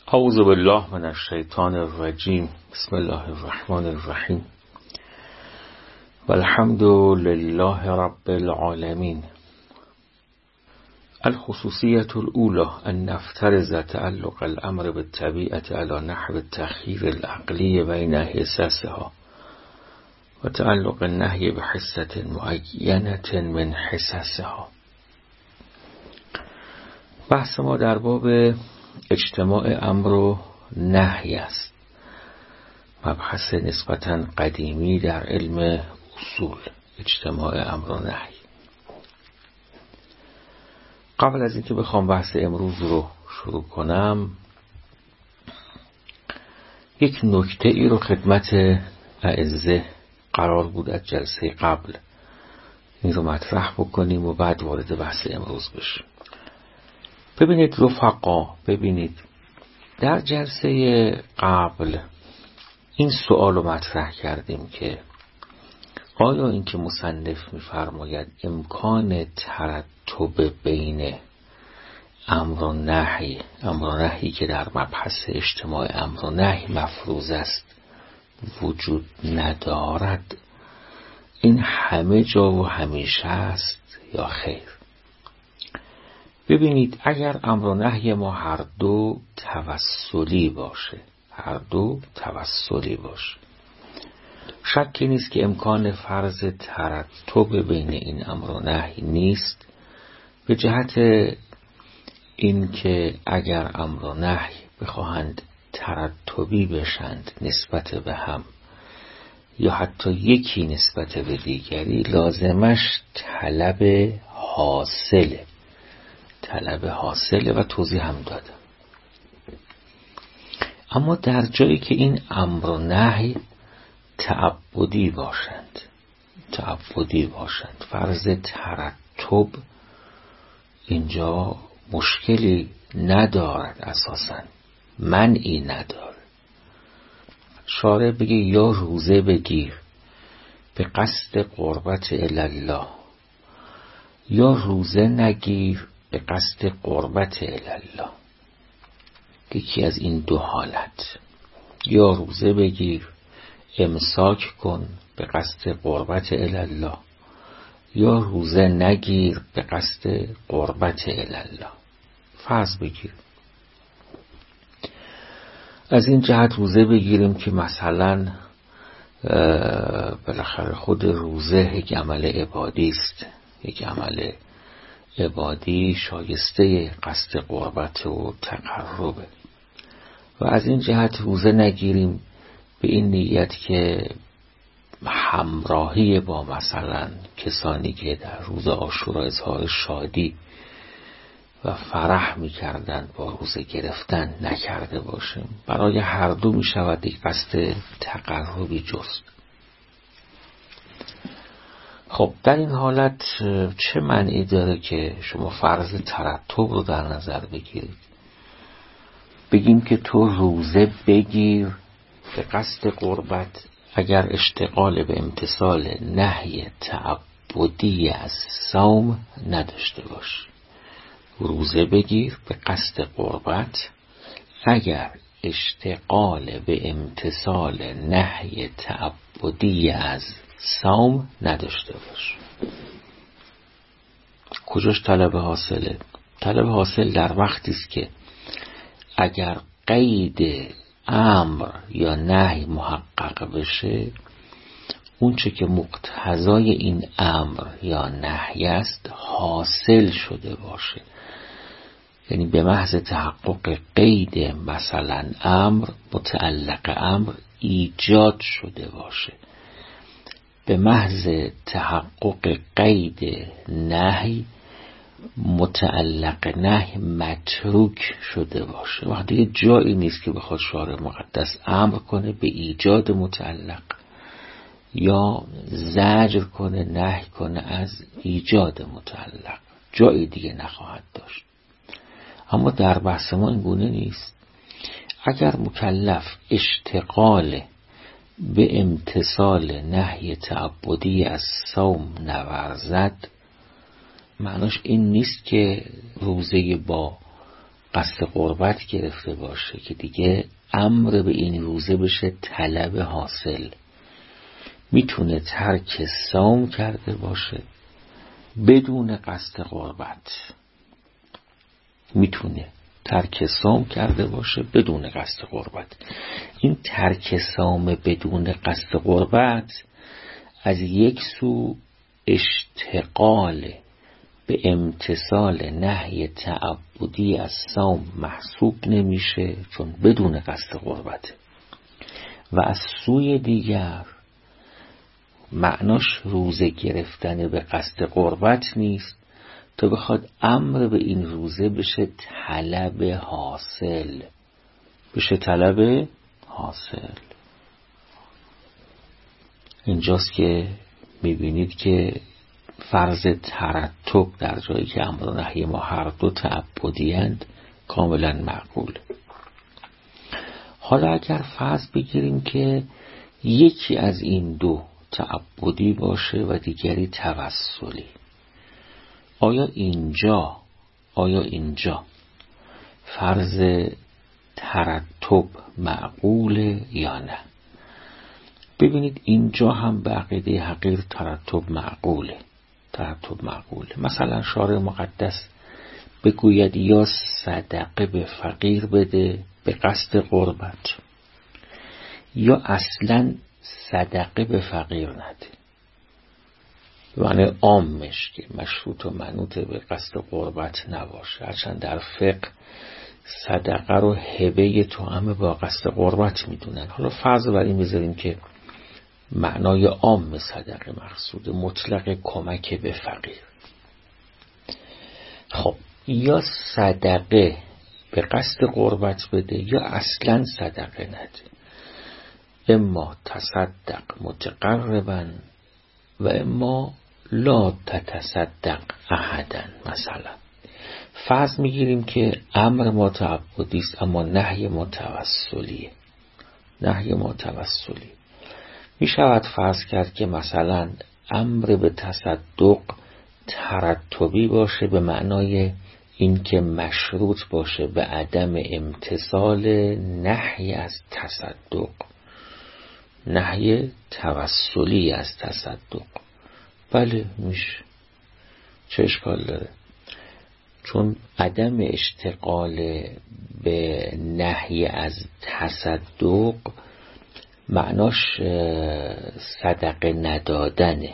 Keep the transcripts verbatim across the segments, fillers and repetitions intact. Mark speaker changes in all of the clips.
Speaker 1: اعوذ بالله من الشیطان الرجیم. بسم الله الرحمن الرحیم. والحمد لله رب العالمین. الخصوصیة الأولى أن نفترض تعلق الأمر بالطبيعة على نحو التخيير العقلي بين حساسها وتعلق النهي بحسة معينة من حساسها. بحث ما در باب اجتماع امر و نهی است. مبحث نسبتاً قدیمی در علم اصول، اجتماع امر و نهی. قبل از اینکه بخوام بحث امروز رو شروع کنم، یک نکته ای رو خدمت اعزه قرار بود از جلسه قبل این رو مطرح بکنیم و بعد وارد بحث امروز بشیم. ببینید رفقا، ببینید در جلسه قبل این سوال رو مطرح کردیم که آیا این که مصنف می‌فرماید امکان ترتب بین امر و نهی، امر و نهی که در مبحث اجتماع امر و نهی مفروض است وجود ندارد، این همه جا و همیشه است یا خیر؟ ببینید اگر امر و نهی ما هر دو توسلی باشه، هر دو توسلی باشه، شکی نیست که امکان فرض ترتب بین این امر و نهی نیست، به جهت این که اگر امر و نهی بخواهند ترتبی بشند نسبت به هم یا حتی یکی نسبت به دیگری، لازمش طلب حاصله، طلب حاصله و توضیح هم دادم. اما در جایی که این امر و نهی تعبدی باشند، تعبدی باشند، فرض ترتب اینجا مشکلی ندارد، اساساً منعی نداره. شارع بگه یا روزه بگیر به قصد قربت الله، یا روزه نگیر به قصد قربت الله، یکی از این دو حالت، یا روزه بگیر امساک کن به قصد قربت الله، یا روزه نگیر به قصد قربت الله. فرض بگیر از این جهت روزه بگیریم که مثلا بالاخره خود روزه یک عمل عبادی است، یک عمل عبادی شایسته قصد قربت و تقربه، و از این جهت روزه نگیریم به این نیت که همراهی با مثلا کسانی که در روز عاشورا اظهار شادی و فرح می کردن با روزه گرفتن نکرده باشیم. برای هر دو می شود یک قصد تقربی جست. خب در این حالت چه معنی داره که شما فرض ترتب رو در نظر بگیرید، بگیم که تو روزه بگیر به قصد قربت اگر اشتغال به امتثال نهی تعبدی از صوم نداشته باشی. روزه بگیر به قصد قربت اگر اشتغال به امتثال نهی تعبدی از صوم نداشته باش. کجاش طلب حاصله؟ طلب حاصل در وقتی است که اگر قید امر یا نهی محقق بشه، اون چه که مقتضای این امر یا نهی است حاصل شده باشه، یعنی به محض تحقق قید مثلا امر، متعلق امر ایجاد شده باشه، به محض تحقق قید نهی متعلق نهی متروک شده باشه. وقتی جایی نیست که بخواد شارع مقدس امر کنه به ایجاد متعلق یا زجر کنه، نهی کنه از ایجاد متعلق، جایی دیگه نخواهد داشت. اما در بحث ما این گونه نیست. اگر مکلف اشتغال به امتثال نهی تعبدی از صوم نورزد، معناش این نیست که روزه با قصد قربت گرفته باشه که دیگه امر به این روزه بشه طلب حاصل. میتونه ترک صوم کرده باشه بدون قصد قربت، میتونه ترک صوم کرده باشه بدون قصد قربت. این ترک صوم بدون قصد قربت از یک سو اشتغال به امتثال نهی تعبدی از صوم محسوب نمیشه چون بدون قصد قربت، و از سوی دیگر معناش روزه گرفتن به قصد قربت نیست تا بخواد امر به این روزه بشه طلب حاصل، بشه طلب حاصل. اینجاست که میبینید که فرض ترتب در جایی که امر و نهی ما هر دو تعبدی اند کاملا معقول. حالا اگر فرض بگیریم که یکی از این دو تعبدی باشه و دیگری توسلی، آیا اینجا آیا اینجا فرض ترتب معقوله یا نه؟ ببینید اینجا هم به عقیده حقیر ترتب معقوله. ترتب معقوله. مثلا شارع مقدس بگوید یا صدقه به فقیر بده به قصد قربت، یا اصلا صدقه به فقیر نده، یعنی عامش که مشروط و منوط به قصد قربت نباشه. هرچند در فقه صدقه رو هبه توأم با قصد قربت میدونن. حالا فرض بر این بذاریم که معنای عام صدقه مقصود، مطلق کمک به فقیر. خب یا صدقه به قصد قربت بده یا اصلا صدقه نده، اما تصدق متقربا و اما لا تتصدق احدا. مثلا فرض میگیریم که امر ما تعبدی است اما نهی ما توسلیه. نهی ما توسلی می شود فرض کرد که مثلا امر به تصدق ترتبی باشه به معنای این که مشروط باشه به عدم امتثال نهی از تصدق، نهی توسلی از تصدق. بله میشه، چه اشکال داره؟ چون عدم اشتغال به نهی از تصدق معناش صدقه ندادنه.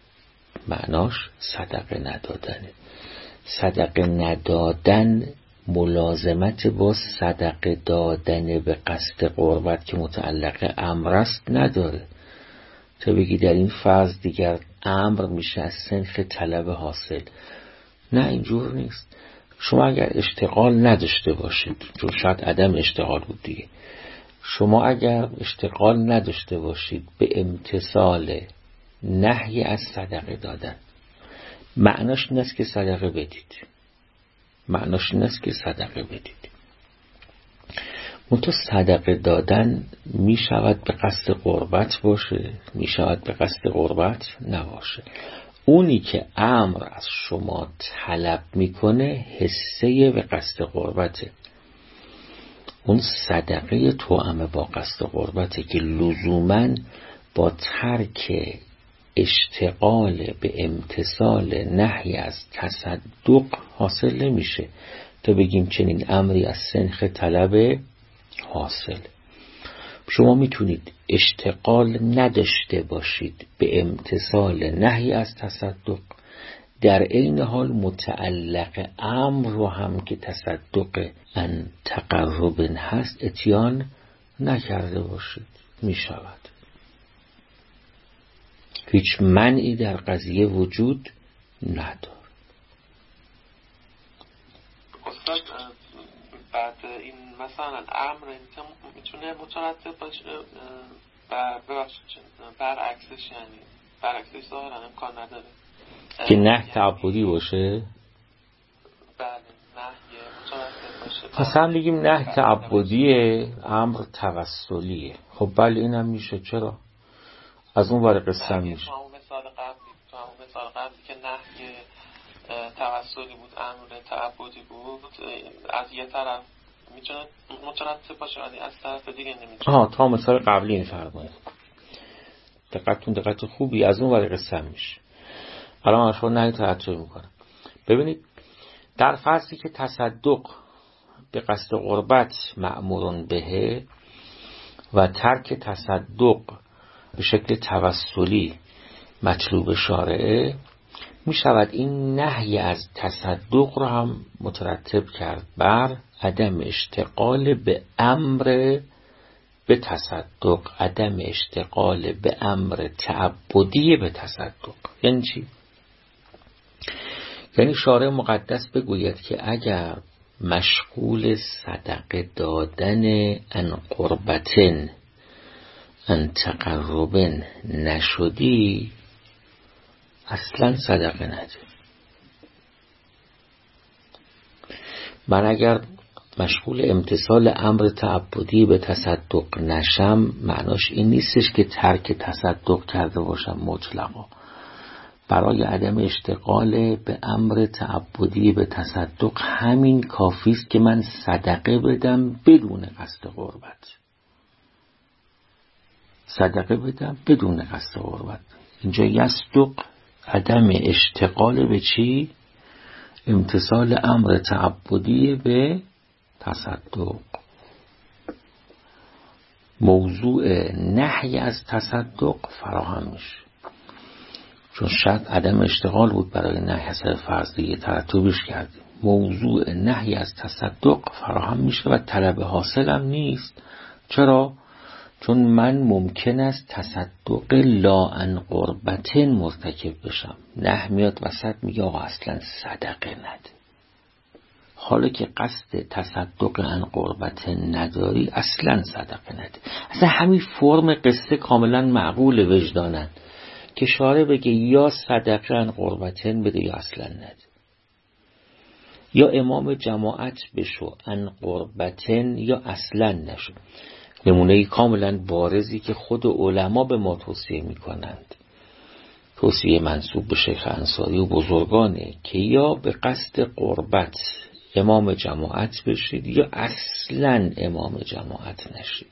Speaker 1: معناش صدقه ندادنه. صدقه ندادن ملازمت با صدقه دادن به قصد قربت که متعلق امر است نداره. تا بگی در این فرض دیگر امر میشه از صنف طلب حاصل. نه اینجور نیست. شما اگر اشتغال نداشته باشید، چون شاید عدم اشتغال بود دیگه، شما اگر اشتغال نداشته باشید به امتثال نهی از صدقه دادن، معناش این است که صدقه بدید. معناش این است که صدقه بدید. منتها صدقه دادن می شود به قصد قربت باشه، می شود به قصد قربت نباشه. اونی که امر از شما طلب میکنه حسه به قصد قربته. اون صدقه توأم با قصد قربته که لزوماً با ترک اشتغال به امتثال نهی از تصدق حاصل نمیشه تا بگیم چنین امری از سنخ طلب حاصل. شما میتونید اشتغال نداشته باشید به امتثال نهی از تصدق، در عین حال متعلق امر رو هم که تصدق ان تقرب هست اتیان نکرده باشید. میشود. هیچ منعی در قضیه وجود نداره.
Speaker 2: استاد بعد این مثلا امر میتونه مترتب باشه بر برعکسش، یعنی برعکسش ظاهرا امکان نداره
Speaker 1: که نه تعبدی باشه.
Speaker 2: بله نه مترتب باشه.
Speaker 1: پس هم بگیم نه تعبدیه، امر توسلیه. خب بله اینم میشه. چرا؟ از اون ور قصه میشه.
Speaker 2: تو همون مثال قبلی تو همون مثال قبلی که نهی توسلی بود، امر تعبدی بود، از یه طرف میتونه مترتب باشه ولی از طرف دیگه نمیتونه.
Speaker 1: آها، تا مثال قبلی میفرمایید. دقتون دقت خوبی از اون ور قسم میشه. الان من شما نهی ترتیب میکنم. ببینید در فرضی که تصدق به قصد قربت مأمورون بهه و ترک تصدق به شکل توسلی مطلوب شارعه، می شود این نهی از تصدق را هم مترتب کرد بر عدم اشتغال به امر به تصدق، عدم اشتغال به امر تعبدی به تصدق. یعنی چی؟ یعنی شارع مقدس بگوید که اگر مشغول صدقه دادن ان قربتن ان تقربن نشدی، اصلا صدقه نده. من اگر مشغول امتثال امر تعبدی به تصدق نشم، معناش این نیستش که ترک تصدق کرده باشم مطلقا. برای عدم اشتغال به امر تعبدی به تصدق همین کافی است که من صدقه بدم بدون قصد قربت. صدقه بدم بدون قصد قربت. اینجا یصدق عدم اشتغال به چی؟ امتثال امر تعبدی به تصدق. موضوع نهی از تصدق فراهم میشه، چون شرط عدم اشتغال بود برای نهی از فرض دیگه ترتیبش کردیم. موضوع نهی از تصدق فراهم میشه و طلب حاصل هم نیست. چرا؟ چون من ممکن است تصدق لا عن قربتن مرتکب بشم. نه میاد وسط میگه آقا اصلا صدقه نده. حالا که قصد تصدق عن قربتن نداری، اصلا صدقه نده. اصلا همین فرم قصه کاملا معقول وجدانن که شارع بگه یا صدقه عن قربتن بده یا اصلا نده، یا امام جماعت بشو عن قربتن یا اصلا نشو. نمونه کاملا بارزی که خود علما به ما توصیه میکنند، توصیه منسوب به شیخ انصاری و بزرگانه که یا به قصد قربت امام جماعت بشید یا اصلا امام جماعت نشید.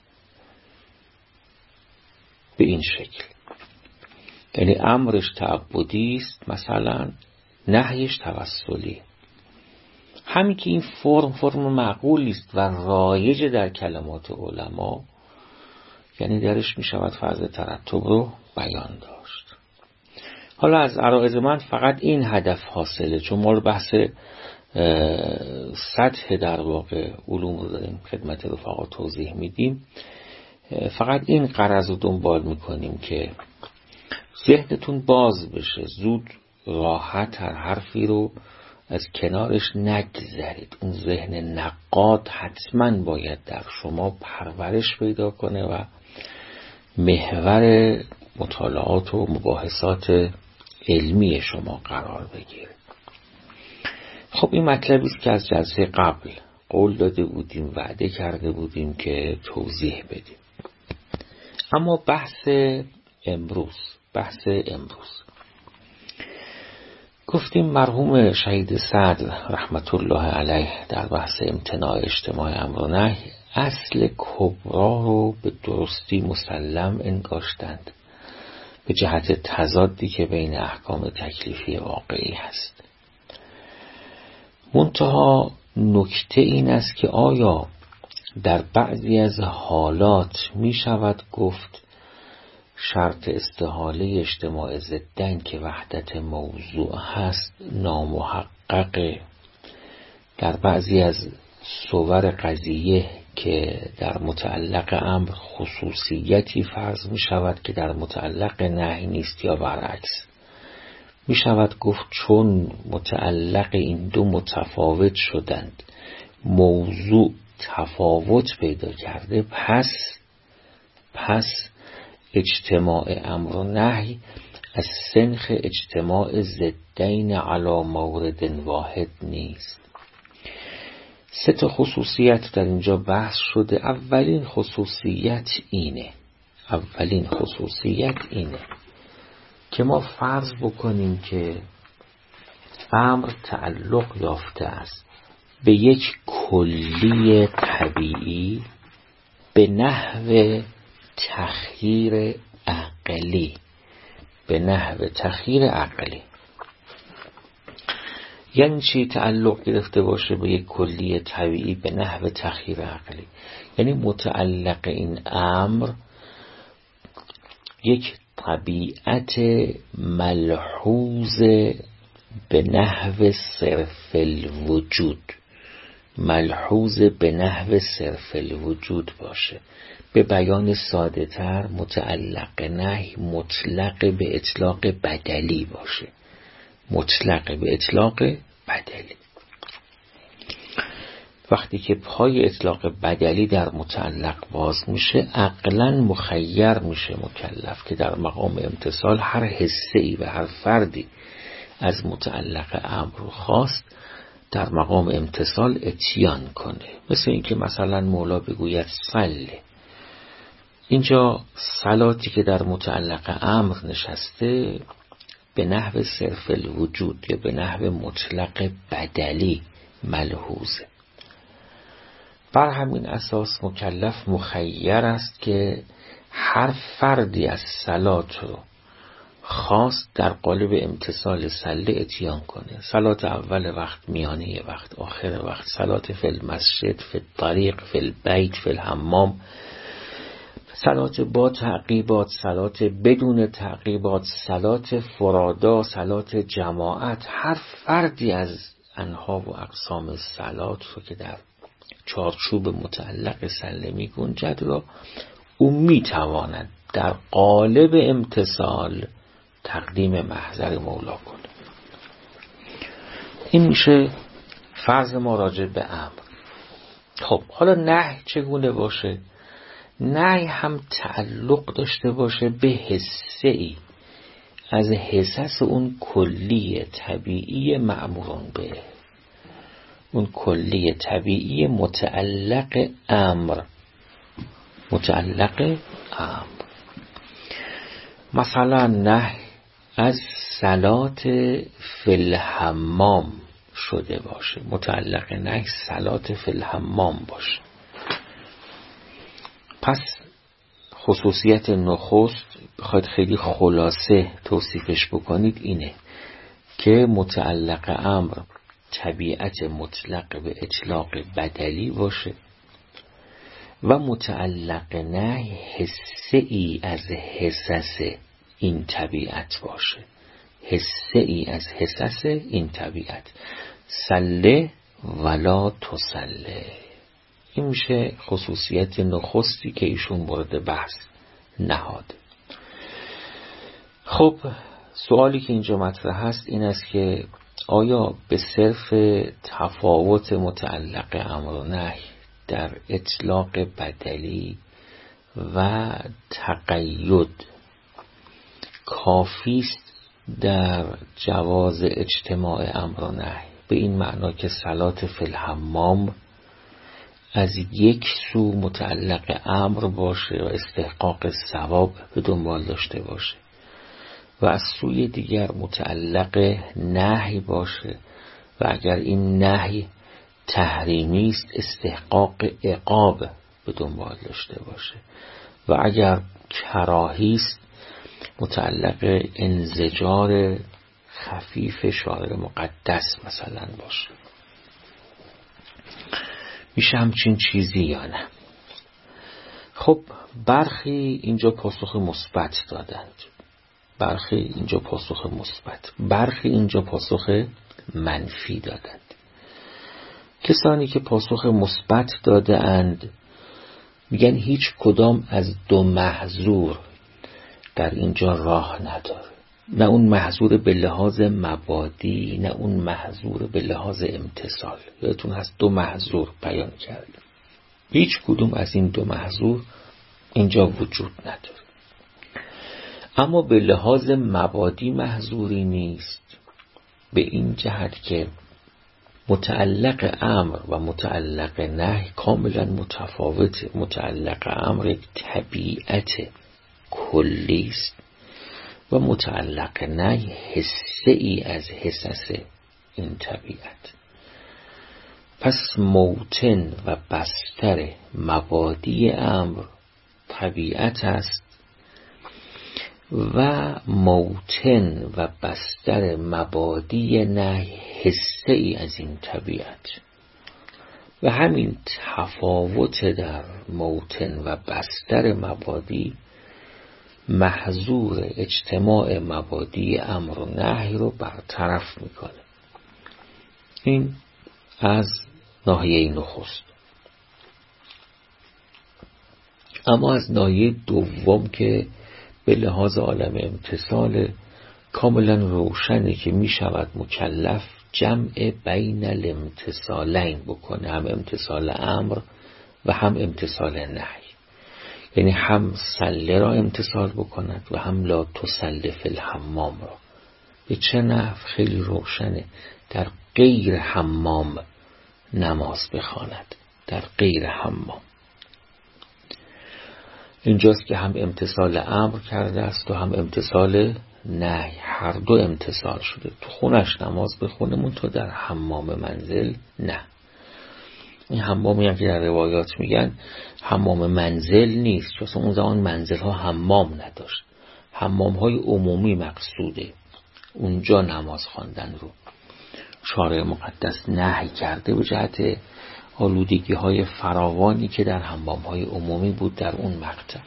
Speaker 1: به این شکل، یعنی امرش تعبدی است، مثلا نهیش توسلی. همین که این فرم فرم معقولی است و رایج در کلمات علما، یعنی درش می شود فرض ترتب رو بیان داشت. حالا از عرایض من فقط این هدف حاصله، چون ما رو بحث سطح در واقع علوم رو داریم خدمت رفقا توضیح میدیم. فقط این غرض رو دنبال میکنیم که ذهنتون باز بشه، زود راحت هر حرفی رو از کنارش نگذرید. اون ذهن نقاد حتما باید در شما پرورش پیدا کنه و محور مطالعات و مباحثات علمی شما قرار بگیره. خب این مطلبی است که از جلسه قبل قول داده بودیم، وعده کرده بودیم که توضیح بدیم. اما بحث امروز بحث امروز گفتیم مرحوم شهید صدر رحمت الله علیه در بحث امتناع اجتماع امر و نهی اصل کبرا رو به درستی مسلم انگاشتند به جهت تضادی که بین احکام تکلیفی واقعی هست. منتها نکته این است که آیا در بعضی از حالات می شود گفت شرط استحاله اجتماع ضدن که وحدت موضوع هست نامحققه؟ در بعضی از صور قضیه که در متعلق امر خصوصیتی فرض می شود که در متعلق نهی نیست، یا برعکس می شود گفت چون متعلق این دو متفاوت شدند، موضوع تفاوت پیدا کرده، پس پس اجتماع امر و نهی از سنخ اجتماع ضدین علی مورد واحد نیست. سه تا خصوصیت در اینجا بحث شده. اولین خصوصیت اینه اولین خصوصیت اینه که ما فرض بکنیم که امر تعلق یافته است به یک کلی طبیعی به نحو تخییر عقلی، به نحو تخییر عقلی. یعنی چی تعلق گرفته باشه به یک کلی طبیعی به نحو تخییر عقلی؟ یعنی متعلق این امر یک طبیعت ملحوظ به نحو صرف الوجود، ملحوظ به نحو صرف الوجود باشه. به بیان ساده تر متعلق نهی مطلق به اطلاق بدلی باشه، مطلق به اطلاق بدلی. وقتی که پای اطلاق بدلی در متعلق باز میشه عقلاً مخیر میشه مکلف که در مقام امتصال هر حسه‌ای و هر فردی از متعلق امر خواست در مقام امتصال اتیان کنه. مثل اینکه مثلا مولا بگوید صله، اینجا صلاتی که در متعلق امر نشسته به نحو صرف الوجود یا به نحو مطلق بدلی ملحوظه. بر همین اساس مکلف مخیر است که هر فردی از صلات رو خواست در قالب امتصال صله اتیان کنه. صلات اول وقت، میانه وقت، آخر وقت، صلات فی المسجد، فی الطریق، فی البیت، فی الحمام، صلات با تعقیبات، صلات بدون تعقیبات، صلات فرادا، صلات جماعت. هر فردی از انها و اقسام صلات رو که در چارچوب متعلق صله می گنجد را او می تواند در قالب امتصال تقدیم محضر مولا کنه. این میشه فرض ما راجع به امر. خب حالا نهی چگونه باشه؟ نهی هم تعلق داشته باشه به حسه ای از حسس اون کلی طبیعی مأمورون به، اون کلی طبیعی متعلق امر، متعلق امر. مثلا نهی از صلات فی الحمام شده باشه، متعلق نهی صلات فی الحمام باشه. پس خصوصیت نخست بخواید خیلی خلاصه توصیفش بکنید اینه که متعلق امر طبیعت مطلق به اطلاق بدلی باشه و متعلق نهی حسه ای از حسس این طبیعت باشه، حسه ای از حسس این طبیعت. صله ولا تصله، این میشه خصوصیت نخستی که ایشون مورد بحث نهاده. خب سوالی که اینجا مطرح هست این است که آیا به صرف تفاوت متعلق امر و نهی در اطلاق بدلی و تقید کافی است در جواز اجتماع امر و نهی؟ به این معنا که صلات فی الحمام از یک سو متعلق امر باشه و استحقاق ثواب به دنبال داشته باشه و از سوی دیگر متعلق نهی باشه و اگر این نهی تحریمی است استحقاق عقاب به دنبال داشته باشه و اگر کراهی است متعلق انزجار خفیف شاعر مقدس مثلا باشه. میشه همچین چیزی یا نه؟ خب برخی اینجا پاسخ مثبت دادند، برخی اینجا پاسخ مثبت، برخی اینجا پاسخ منفی دادند. کسانی که پاسخ مثبت داده اند میگن هیچ کدام از دو محظور در اینجا راه نداره، نه اون محظور به لحاظ مبادی نه اون محظور به لحاظ امتصال. یادتون هست دو محظور بیان کردیم، هیچ کدوم از این دو محظور اینجا وجود نداره. اما به لحاظ مبادی محظوری نیست، به این جهت که متعلق امر و متعلق نهی کاملا متفاوته. متعلق امر یک طبیعت کلی است و متعلق نهی حسه ای از حسس این طبیعت. پس موطن و بستر مبادی امر طبیعت است و موطن و بستر مبادی نهی حصه ای از این طبیعت و همین تفاوت در موطن و بستر مبادی محظور اجتماع مبادی امر و نهی رو برطرف میکنه. این از ناحیه نخست. اما از ناحیه دوم که به لحاظ عالم امتصال کاملا روشنه که می شود مکلف جمع بین الامتصالین بکنه، هم امتصال امر و هم امتصال نهی، یعنی هم سله را امتصال بکند و هم لا تسل فی الحمام را. به چه نحو؟ خیلی روشنه، در غیر حمام نماز بخواند، در غیر حمام. اینجاست که هم امتصال امر کرده است و هم امتصال نهی، هر دو امتصال شده. تو خونش نماز بخونه، منتها در حمام منزل نه. این حمامی هم که در روایات میگن حمام منزل نیست، چون اون زمان منزل ها حمام نداشت، حمام های عمومی مقصوده. اونجا نماز خواندن رو شارع مقدس نهی کرده به جهت آلودگی های فراوانی که در حمام های عمومی بود در اون مقطع.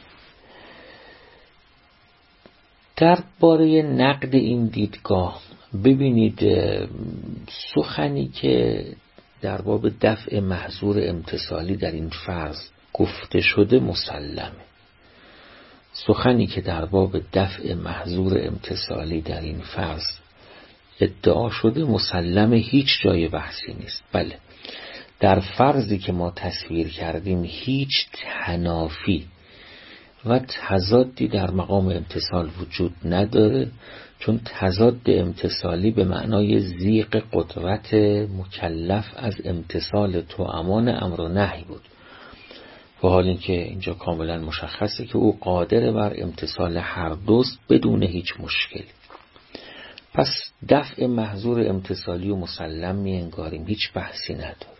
Speaker 1: در باره نقد این دیدگاه ببینید سخنی که در باب دفع محظور امتصالی در این فرض گفته شده مسلمه. سخنی که در باب دفع محظور امتصالی در این فرض ادعا شده مسلمه، هیچ جای بحثی نیست. بله، در فرضی که ما تصویر کردیم هیچ تنافی و تضادی در مقام امتصال وجود نداره، چون تضاد امتصالی به معنای ضیق قدرت مکلف از امتصال توامان امر و نهی بود، و حال اینکه اینجا کاملا مشخصه که او قادر بر امتصال هر دوست بدون هیچ مشکلی. پس دفع محظور امتصالی و مسلم می انگاریم، هیچ بحثی نداره.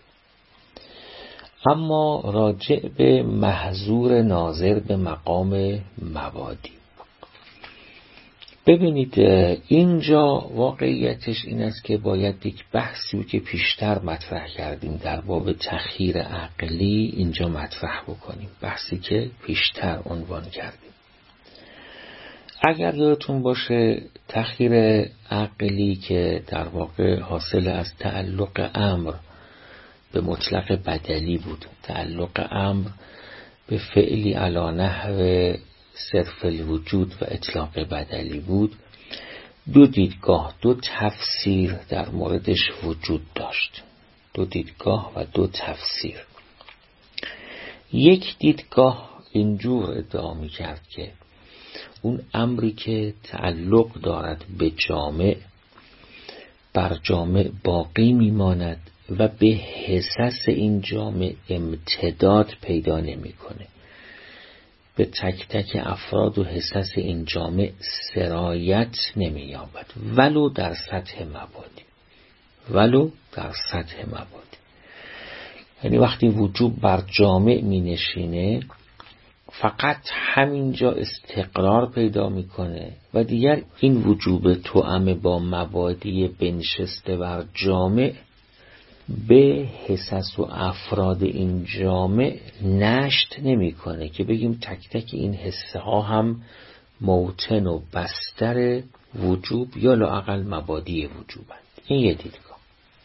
Speaker 1: اما راجع به محظور ناظر به مقام مبادی، ببینید اینجا واقعیتش این است که باید یک بحثی که پیشتر مطرح کردیم در باب تخییر عقلی اینجا مطرح بکنیم، بحثی که پیشتر عنوان کردیم. اگر یادتون باشه تخییر عقلی که در واقع حاصل از تعلق امر به مطلق بدلی بود، تعلق امر به فعلی علی نحو صرف الوجود و اطلاق بدلی بود، دو دیدگاه، دو تفسیر در موردش وجود داشت. دو دیدگاه و دو تفسیر. یک دیدگاه اینجور ادعا می کرد که اون امری که تعلق دارد به جامع بر جامع باقی میماند و به حصص این جامع امتداد پیدا نمی کنه، به تک تک افراد و حصص این جامع سرایت نمی یابد، ولو در سطح مبادی، ولو در سطح مبادی. یعنی وقتی وجوب بر جامع می نشینه فقط همینجا استقرار پیدا میکنه و دیگر این وجوب توأم با مبادی بنشسته بر جامع به حصص و افراد این جامع نشت نمیکنه که بگیم تک تک این حصه ها هم موطن و بستر وجوب یا لااقل مبادی وجوبند. این یه دیدگاه.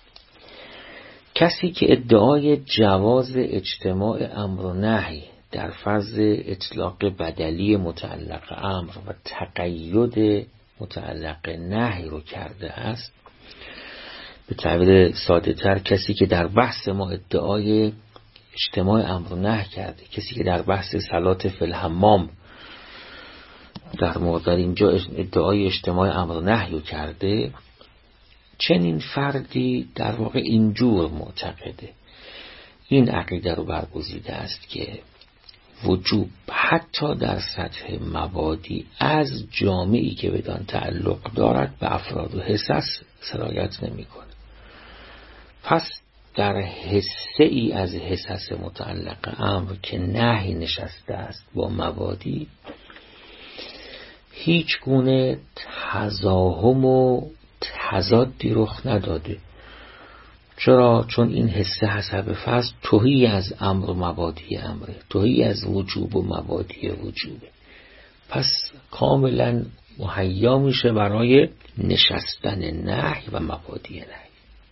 Speaker 1: کسی که ادعای جواز اجتماع امر و نهی در فرض اطلاق بدلی متعلق امر و تقید متعلق نهی رو کرده است، به تعبیر ساده تر کسی که در بحث ما ادعای اجتماع امر و نهی کرده، کسی که در بحث صلات فی الحمام در مورد اینجا ادعای اجتماع امر و نهی رو کرده، چنین فردی در واقع اینجور معتقده، این عقیده رو برگزیده است که وجوب حتی در سطح مبادی از جامعی که بدان تعلق دارد به افراد و حصص سرایت نمی کنه. پس در حصه ای از حصص متعلق امر که نهی نشسته است با مبادی، هیچ گونه تزاحم و تضادی رخ نداده. چرا؟ چون این حصه حسب فرض تهی از امر و مبادی امره، تهی از وجوب و مبادی وجوبه. پس کاملا مهیا میشه برای نشستن نهی و مبادی نهی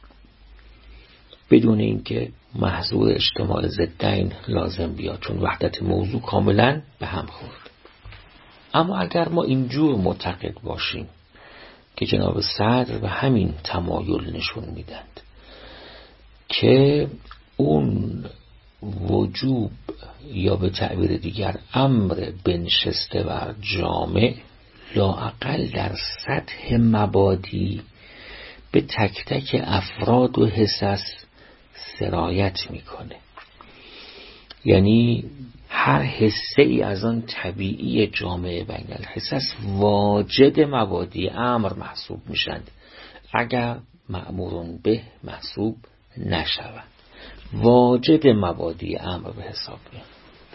Speaker 1: بدون اینکه محظور اجتماع ضدین لازم بیاد، چون وحدت موضوع کاملا به هم خورد. اما اگر ما اینجور معتقد باشیم که جناب صدر به همین تمایل نشون میدند که اون وجوب یا به تعبیر دیگر امر بنشسته بر جامع لااقل در سطح مبادی به تک تک افراد و حصص سرایت میکنه، یعنی هر حصه ای از آن طبیعی جامعه بین الحصص واجد مبادی امر محسوب میشند اگر مأمورون به محسوب نشوند، واجد مبادی امر به حساب میاد.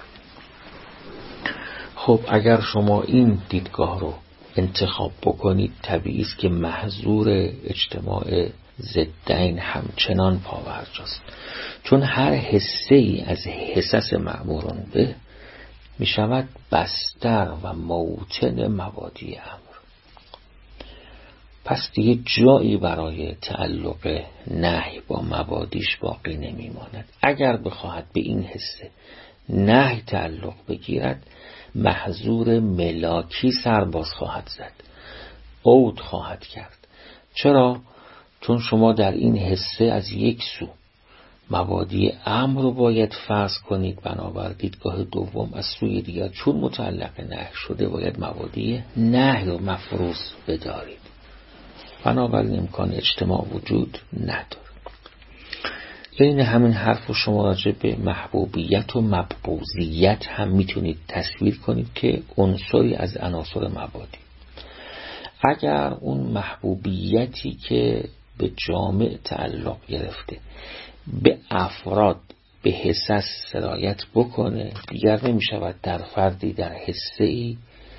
Speaker 1: خب اگر شما این دیدگاه رو انتخاب بکنید، طبیعی است که محظور اجتماع ضدین همچنان پاورجاست، چون هر حصه ای از حصص مأمورون به می شود بستر و موطن مبادی امر. پس دیگه جایی برای تعلق نهی با مبادیش باقی نمی ماند. اگر بخواهد به این حصه نهی تعلق بگیرد، محظور ملاکی سرباز خواهد زد، عود خواهد کرد. چرا؟ چون شما در این حصه از یک سو مبادی امر رو باید فرض کنید، بنابر دیدگاه دوم از سوی دیگر چون متعلق نهی شده باید مبادی نهی رو مفروض بدارید، بنابراین امکان اجتماع وجود نداره. این همین حرف رو شما راجع به محبوبیت و مبغوضیت هم میتونید تصویر کنید که عنصری از عناصر مبادی. اگر اون محبوبیتی که به جامع تعلق گرفته به افراد به حصص سرایت بکنه، دیگر نمی شود در فردی در حصه‌ای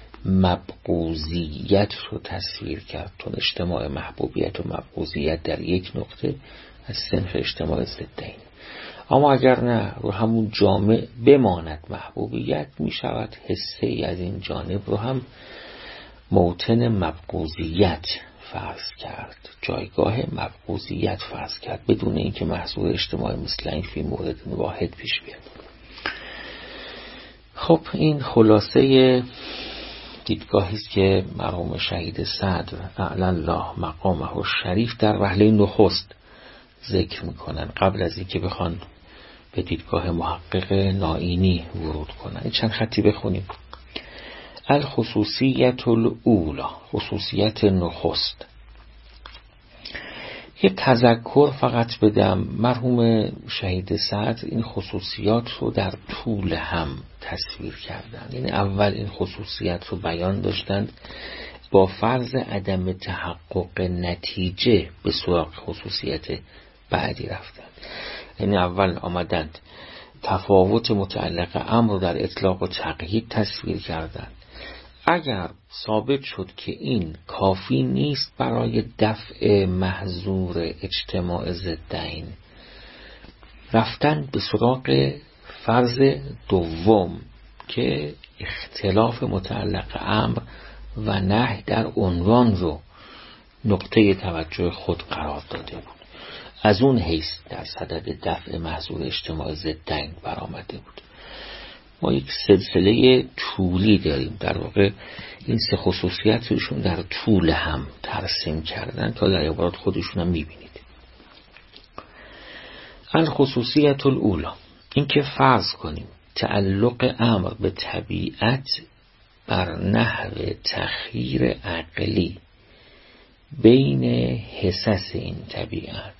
Speaker 1: مبغوضیت رو تصویر کرد، چون اجتماع محبوبیت و مبغوضیت در یک نقطه از صنف اجتماع ضدین. اما اگر نه رو همون جامع بماند محبوبیت، می شود حصه‌ای از این جانب رو هم موطن مبغوضیت فرض کرد، جایگاه مبغوضیت فرض کرد، بدون اینکه محظور اجتماع مثل این فی مورد واحد پیش بیاد. خب این خلاصه دیدگاهی است که مرحوم شهید صدر اعلی الله مقامه الشریف در وهله نخست ذکر میکنن، قبل از اینکه بخوان به دیدگاه محقق نائینی ورود کنن. چند خطی بخونیم. الخصوصیت الاولی، خصوصیت نخست. یه تذکر فقط بدم، مرحوم شهید صدر این خصوصیات رو در طول هم تصویر کردن. یعنی اول این خصوصیت رو بیان داشتند، با فرض عدم تحقق نتیجه به سراغ خصوصیت بعدی رفتند. یعنی اول آمدند تفاوت متعلق امر رو در اطلاق و تقیید تصویر کردند. اگر ثابت شد که این کافی نیست برای دفع محظور اجتماع ضدین، رفتن به سراغ فرض دوم که اختلاف متعلق امر و نهی در عنوان رو نقطه توجه خود قرار داده بود. از اون حیث در صدد دفع محظور اجتماع ضدین برآمده بود. ما یک سلسله طولی داریم، در واقع این سه خصوصیت روشون در طول هم ترسیم کردن تا در عبارات خودشون هم میبینید. الخصوصیت الاولی، این که فرض کنیم تعلق امر به طبیعت بر نحو تخییر عقلی بین حصص این طبیعت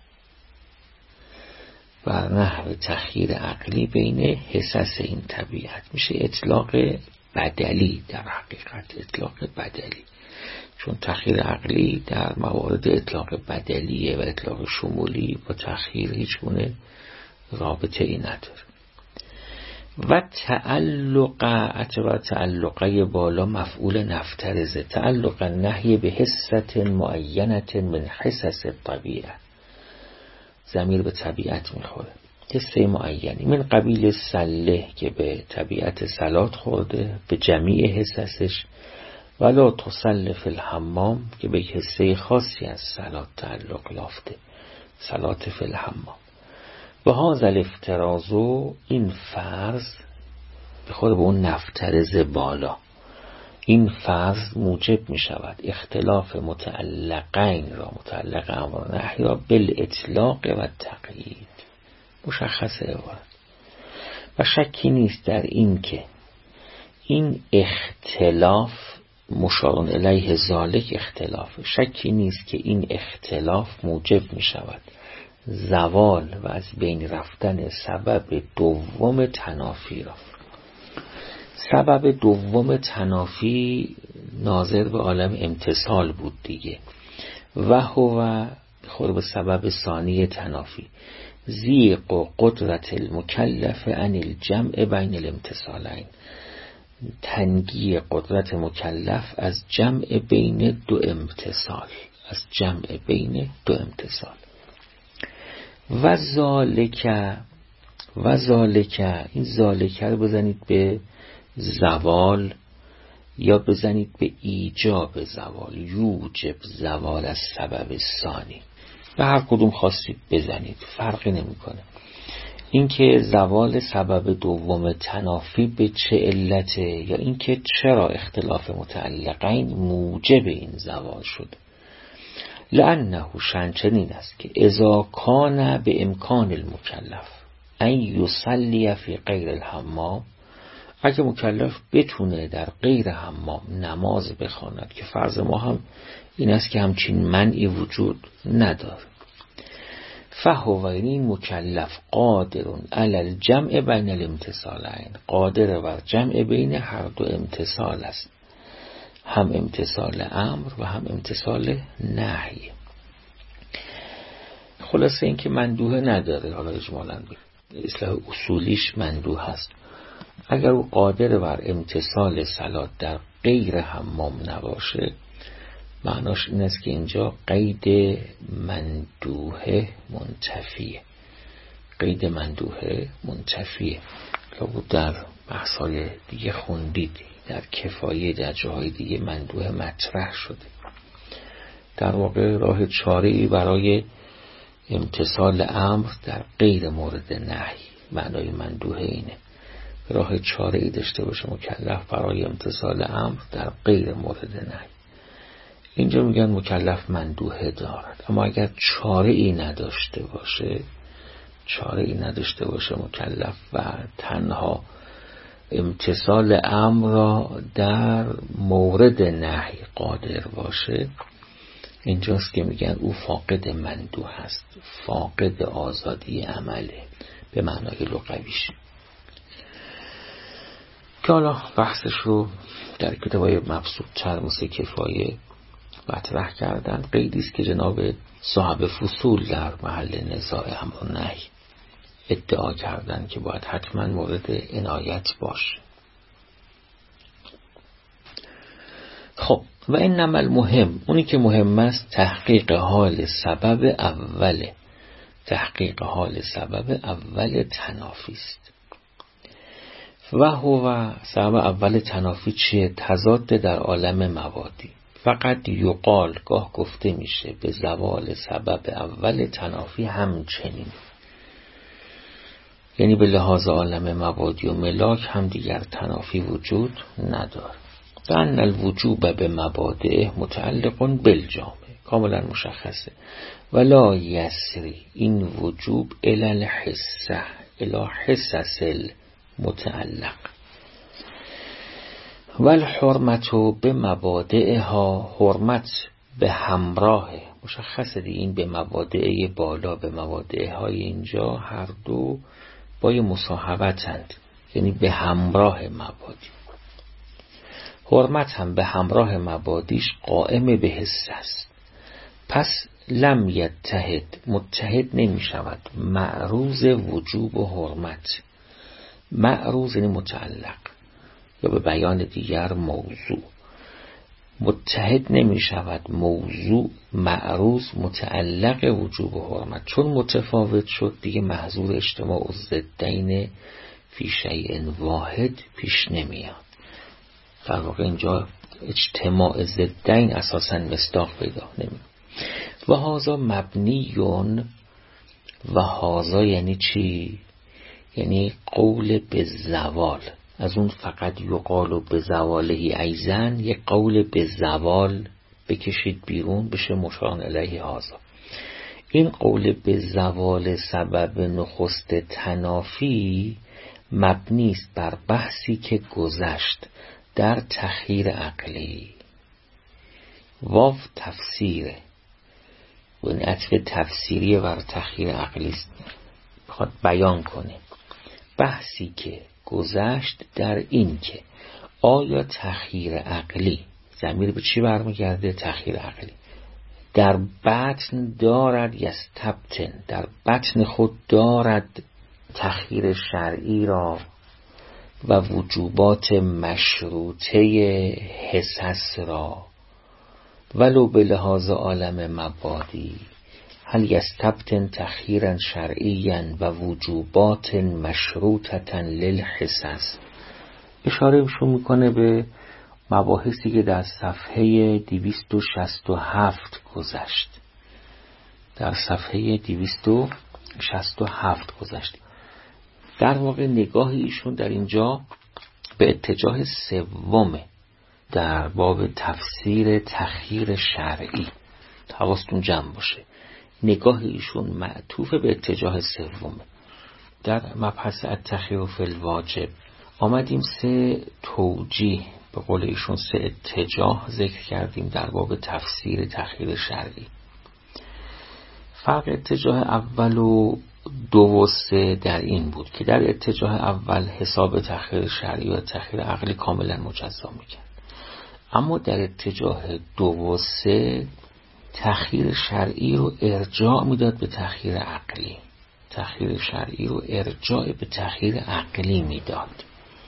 Speaker 1: بر نحو تخییر عقلی بین حصص این طبیعت میشه اطلاق بدلی، در حقیقت اطلاق بدلی، چون تأخیر عقلی در موارد اطلاق بدلیه و اطلاق شمولی با تأخیر هیچ گونه رابطه ای نداره. و تعلق اعتبار تعلقه بالا مفعول نفترزه، تعلق نهی به حست معینت من حسس طبیعه، ضمیر به طبیعت میخوره، حسه معینی من قبیل سله که به طبیعت صلات خورده به جمیع حسسش، ولا تصل فی الحمام که به حسه خاصی از صلات تعلق یافته، صلات فی الحمام. و هذا الافتراض این فرض بخوره به اون نفترز بالا، این فرض موجب می شود اختلاف متعلقین را، متعلق امر و نهی را بالاطلاق و تقیید، مشخص عبارت. و شکی نیست در این که این اختلاف مشارون الیه ذالک اختلاف، شکی نیست که این اختلاف موجب می شود زوال و از بین رفتن سبب دوم تنافی را. سبب دوم تنافی ناظر به عالم امتصال بود دیگه، و هو خود به سبب ثانی تنافی ضیق و قدرت المکلف عن الجمع بین الامتصالین، تنگی قدرت مکلف از جمع بین دو امتصال، از جمع بین دو امتصال. و ذالک و ذالک این ذالک رو بزنید به زوال یا بزنید به ایجاب زوال، یوجب زوال از سبب ثانی، و هر کدوم خواستید بزنید فرقی نمیکنه. اینکه زوال سبب دوم تنافی به چه علته، یا اینکه چرا اختلاف متعلقین موجب این زوال شده. لانه شأن چنین است که اذا کان به امکان المکلف ان یصلی فی غیر الحمام، اگه مکلف بتونه در غیر حمام نماز بخواند، که فرض ما هم این است که همچین منعی وجود نداره، فهو این مکلف قادر علی الجمع بین الامتصالین، قادر بر جمع بین هر دو امتصال است، هم امتصال امر و هم امتصال نهی. خلاصه این که مندوحه نداره، حالا اجمالاً اصلاح اصولیش مندوح هست. اگر او قادر بر امتصال صلات در غیر حمام نباشه، معناش این است که اینجا قید مندوحه منتفیه، قید مندوحه منتفیه که بود در بحث‌های دیگه خوندید، در کفایه در جاهای دیگه مندوحه مطرح شده. در واقع راه چاره‌ای برای امتصال امر در غیر مورد نهی، معنای مندوحه اینه، راه چاره‌ای داشته باشه مکلف برای امتصال امر در غیر مورد نهی. اینجا میگن مکلف مندوحه دارد، اما اگر چاره‌ای نداشته باشه، چاره‌ای نداشته باشه مکلف و تنها امتصال امر را در مورد نهی قادر باشه، اینجاست که میگن او فاقد مندوح است، فاقد آزادی عمله به معنای لغویش. که حالا بحثش رو در کتابای مبسوط تر مثل کفایه مطرح کردن. قیدی است که جناب صاحب فصول در محل نزاع امر و نهی ادعا کردن که باید حتما مورد عنایت باشه. خب و این نمل مهم، اونی که مهم است تحقیق حال سبب اوله، تحقیق حال سبب اول تنافی است. و هو سبب اول تنافی چیه؟ تضاد در عالم موادی. فقط یقال گاه گفته میشه به زوال سبب اول تنافی همچنین، یعنی به لحاظ عالم موادی و ملاک هم دیگر تنافی وجود نداره. ان الوجوب به مبادئ متعلق بالجامع، کاملا مشخصه. ولا یسری این وجوب الی الحسه الی حسس المتعلق والحرمت به مبادئها، حرمت به همراه، مشخصه دیگه این به مبادئ بالا به مبادئ های اینجا هر دو با مصاحبتند، یعنی به همراه مبادئ. حرمت هم به همراه مبادیش قائم به حس است. پس لم یتحد، متحد نمی شود، معروض وجوب و حرمت. معروض یعنی متعلق، یا به بیان دیگر موضوع. متحد نمی شود موضوع معروض متعلق وجوب و حرمت، چون متفاوت شد دیگه محظور اجتماع الضدین فی شیء واحد پیش نمیاد. در واقع اینجا اجتماع ضدین اساساً مصداق پیدا نمی. و هذا مبنیون، و هذا یعنی چی؟ یعنی قول به زوال. از اون فقط یقال به زواله ایزن، یک قول به زوال بکشید بیرون بشه مشار الیه هذا. این قول به زوال سبب نخست تنافی مبنی است بر بحثی که گذشت در تخییر عقلی. واو تفسیره و این عطف تفسیری بر تخییر عقلی است، بخواد بیان کنه بحثی که گذشت در این که آیا تخییر عقلی، ضمیر به چی برمیگرده؟ تخییر عقلی در بطن دارد یستبطن، در بطن خود دارد تخییر شرعی را و وجوبات مشروطه حسس را، ولو به لحاظ عالم مبادی. هل یستبطن تخییرا شرعیا و وجوبات مشروطتا للحسس. اشاره ایشون میکنه به مباحثی که در صفحه دویست و شصت و هفت گذشت. در صفحه دویست و شصت و هفت گذشت. در واقع نگاه ایشون در اینجا به اتجاه سومه در باب تفسیر تخییر شرعی. حواستون جمع باشه، نگاه ایشون معطوف به اتجاه سومه. در مبحث التخییر فی الواجب آمدیم سه توجیه، به قول ایشون سه اتجاه ذکر کردیم در باب تفسیر تخییر شرعی. فرق اتجاه اول و دو و سه در این بود که در اتجاه اول حساب تخییر شرعی و تخییر عقلی کاملا مجزا میکرد، اما در اتجاه دو و سه تخییر شرعی رو ارجاع میداد به تخییر عقلی. تخییر شرعی رو ارجاع به تخییر عقلی میداد.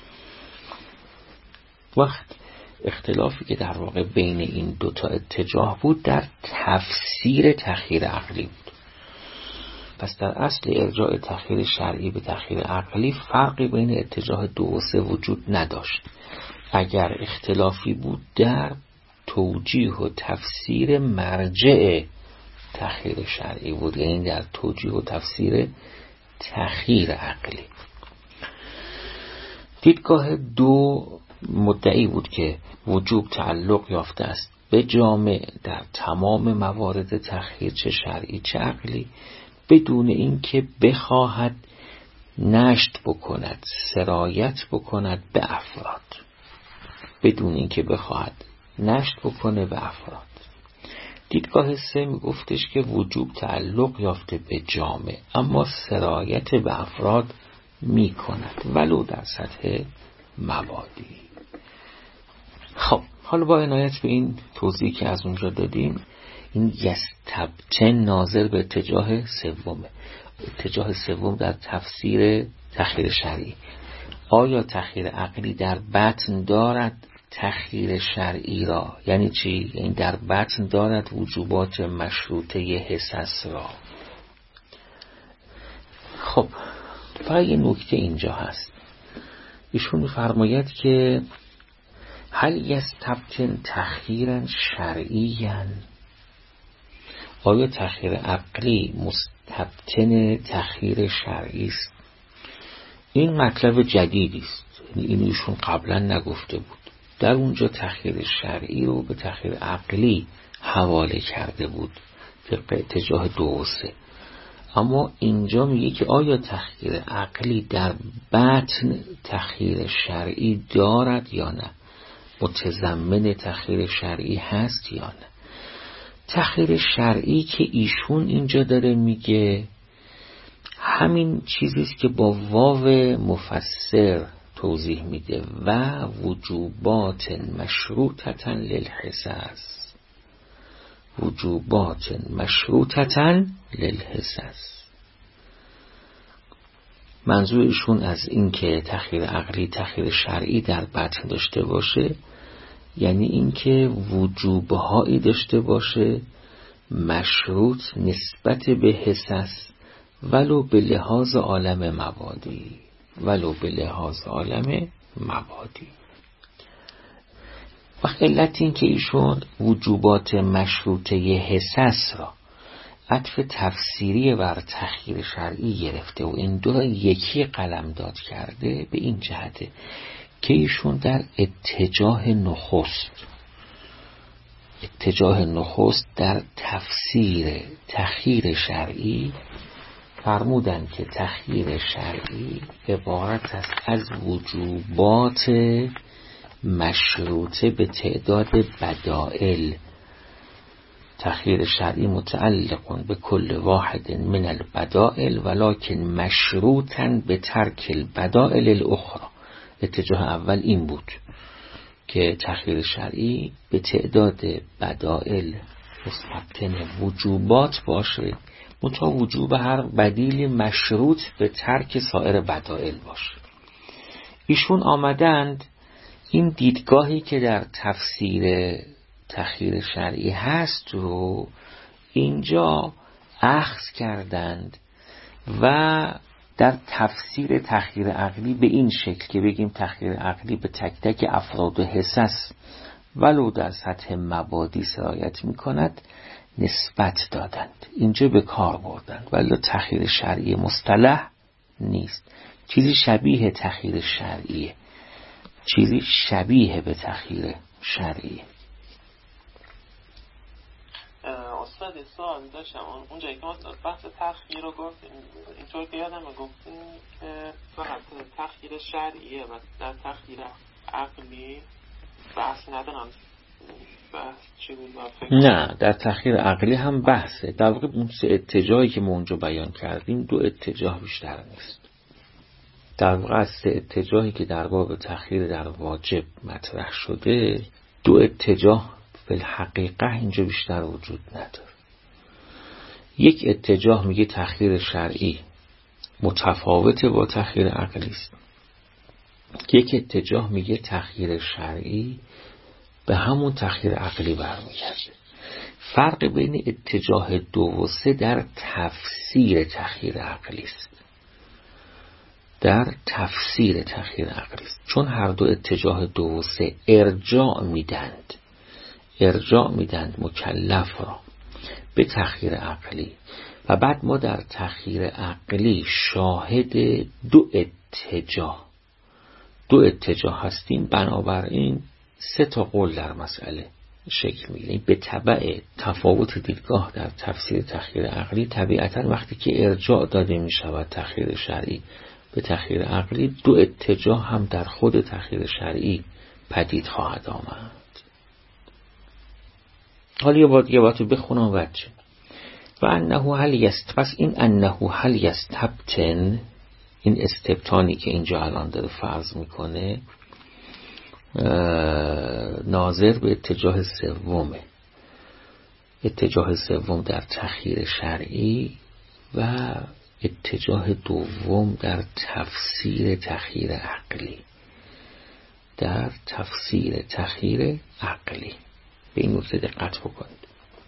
Speaker 1: وقت اختلافی که در واقع بین این دوتا اتجاه بود در تفسیر تخییر عقلی بود. پس در اصل ارجاع تخییر شرعی به تخییر عقلی فرقی بین اتجاه دو و سه وجود نداشت. اگر اختلافی بود در توجیه و تفسیر مرجع تخییر شرعی بود، یعنی در توجیه و تفسیر تخییر عقلی. دیدگاه دو مدعی بود که وجوب تعلق یافته است به جامع در تمام موارد تخییر، چه شرعی چه عقلی، بدون اینکه بخواهد نشت بکند، سرایت بکند به افراد. بدون اینکه بخواهد نشت بکنه به افراد. دیدگاه سه می گفتش که وجوب تعلق یافته به جامع، اما سرایت به افراد می کند ولو در سطح مبادی. خب حالا با عنایت به این توضیحی که از اونجا دادیم، این یستبطن ناظر به اتجاه سومه. اتجاه سوم در تفسیر تخییر شرعی. آیا تخییر عقلی در بطن دارد تخییر شرعی را؟ یعنی چی؟ یعنی در بطن دارد وجوبات مشروطه حسس را. خب فقط یه نکته اینجا هست. ایشون می‌فرماید که هل یستبطن تخییرا شرعیاً، آیا تخییر عقلی مستبطن تخییر شرعی است؟ این مطلب جدیدی است، این ایشون قبلا نگفته بود. در اونجا تخییر شرعی رو به تخییر عقلی حواله کرده بود طبق اتجاه دو و سه، اما اینجا میگه که آیا تخییر عقلی در بطن تخییر شرعی دارد یا نه، متضمن تخییر شرعی هست یا نه. تخییر شرعی که ایشون اینجا داره میگه همین چیزیست که با واو مفسر توضیح میده و وجوبات مشروطة للحساس، وجوبات مشروطة للحساس. منظور ایشون از این که تخییر عقلی تخییر شرعی در بطن داشته باشه یعنی این که وجوبهایی داشته باشه مشروط نسبت به حساس ولو به لحاظ عالم مبادی، ولو به لحاظ عالم مبادی. و علت این که ایشون وجوبات مشروطه حساس را عطف تفسیری بر تخییر شرعی گرفته و این دو را یکی قلمداد کرده به این جهته که ایشون در اتجاه نخست اتجاه نخست در تفسیر تخییر شرعی فرمودند که تخییر شرعی عبارت است از وجوبات مشروطه به تعداد بدائل. تخییر شرعی متعلق به کل واحد من البدائل ولکن مشروطا به ترک البدائل الاخرى. اتجاه اول این بود که تخییر شرعی به تعداد بدائل مستبطن وجوبات باشه، منتها وجوب هر بدیل مشروط به ترک سایر بدائل باشه. ایشون آمدند این دیدگاهی که در تفسیر تخییر شرعی هست رو اینجا اخذ کردند و در تفسیر تخییر عقلی به این شکل که بگیم تخییر عقلی به تک تک افراد و حساس ولو در سطح مبادی سرایت می کند نسبت دادند، اینجا به کار بردند، ولی تخییر شرعی مصطلح نیست، چیزی شبیه تخییر شرعیه، چیزی شبیه به تخییر شرعیه.
Speaker 2: استاد سوال داشتم اونجایی که ما بحث تخییر رو گفتیم اینطور که یادم گفتیم که فقط تخییر شرعیه و در تخییر عقلی بحث ندارم. بحث چی بود؟
Speaker 1: نه، در تخییر عقلی هم بحثه. در واقع اون سه اتجاهی که ما اونجا بیان کردیم دو اتجاه بیشتر نیست. در واقع از سه اتجاهی که در باب تخییر در واجب مطرح شده دو اتجاه به الحقیقه اینجا بیشتر وجود نداره. یک اتجاه میگه تخییر شرعی متفاوته با تخییر عقلی است. یک اتجاه میگه تخییر شرعی به همون تخییر عقلی برمیگرده. فرق بین اتجاه دو و سه در تفسیر تخییر عقلی است. در تفسیر تخییر عقلی است. چون هر دو اتجاه دو و سه ارجاع میدند ارجاع میدند مکلف را به تخییر عقلی و بعد ما در تخییر عقلی شاهد دو اتجاه دو اتجاه هستیم، بنابراین سه تا قول در مسئله شکل میگیره. به تبع تفاوت دیدگاه در تفسیر تخییر عقلی طبیعتا وقتی که ارجاع داده میشود تخییر شرعی به تخییر عقلی دو اتجاه هم در خود تخییر شرعی پدید خواهد آمد. حالا یه بار یه بار تو بخونم بچه و انه هل یست پس این انه هل یستبتن این استبتانی که اینجا الان داره فرض میکنه ناظر به اتجاه سومه، اتجاه سوم در تخییر شرعی و اتجاه دوم در تفسیر تخییر عقلی در تفسیر تخییر عقلی. به این نکته دقت بکنید.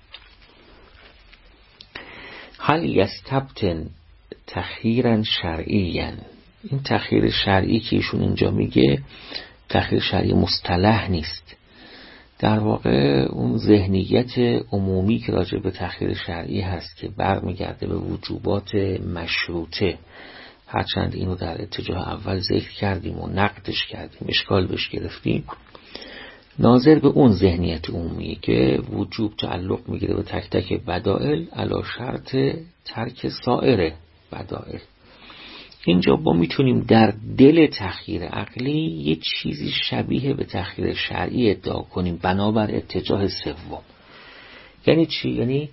Speaker 1: هل یستبتن تخییرا شرعیا، این تخییر شرعی که ایشون اینجا میگه تخییر شرعی مصطلح نیست، در واقع اون ذهنیت عمومی که راجع به تخییر شرعی هست که برمیگرده به وجوبات مشروطه، هرچند اینو در اتجاه اول ذکر کردیم و نقدش کردیم اشکال بهش گرفتیم، ناظر به اون ذهنیت عمومی که وجوب تعلق میگیره به تک تک بدائل علی شرط ترک سایر بدائل. اینجا با میتونیم در دل تخییر عقلی یه چیزی شبیه به تخییر شرعی ادعا کنیم بنابر اتجاه سوم. یعنی چی؟ یعنی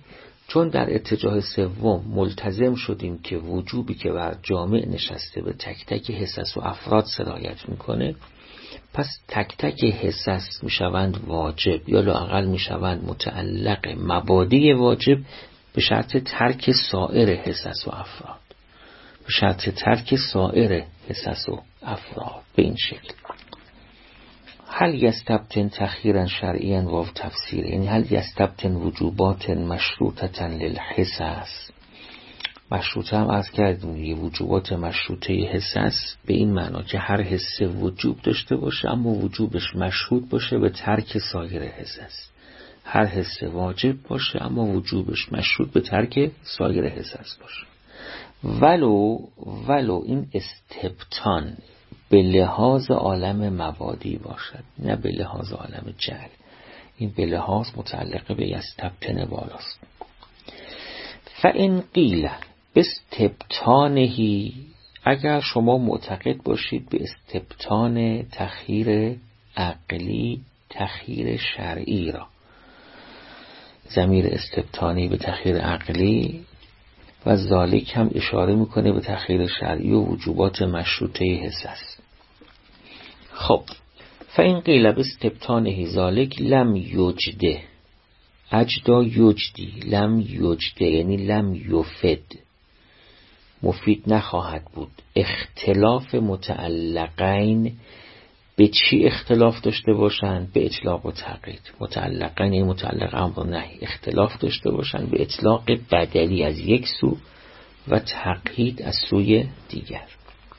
Speaker 1: چون در اتجاه سوم ملتزم شدیم که وجوبی که بر جامع نشسته به تک تک حصص و افراد سرایت میکنه، پس تک تک حصص میشوند واجب یا لااقل میشوند متعلق مبادی واجب به شرط ترک سایر حصص و افراد، به شرط ترک سایر حصص و افراد. به این شکل هل یستبطن تخییرا شرعیا واو تفسیر، یعنی هل یستبطن وجوبات مشروطه للحصص. مشروطه هم عرض کردیم یه وجوبات مشروطه حصص به این معنا که هر حصه وجوب داشته باشه اما وجوبش مشروط باشه به ترک سایر حصص. هر حصه واجب باشه اما وجوبش مشروط به ترک سایر حصص باشه. ولو ولو این استبطان به لحاظ عالم مبادی باشد، نه به لحاظ عالم جعل. این به لحاظ متعلق به یستبطن بالاست. فإن قیل باستبطانه، اگر شما معتقد باشید به استبطان تخییر عقلی تخییر شرعی را، ضمیر استبطانی به تخییر عقلی و ذالک هم اشاره میکنه به تخییر شرعی و وجوبات مشروطه حصص. خب فإن قیل باستبطانه ذالک لم یجده، اجدا یجدی، لم یجده یعنی لم یفد، مفید نخواهد بود. اختلاف متعلقین به چی اختلاف داشته باشند؟ به اطلاق و تقیید. متعلقین یعنی متعلق امر و نهی اختلاف داشته باشند به اطلاق بدلی از یک سو و تقیید از سوی دیگر.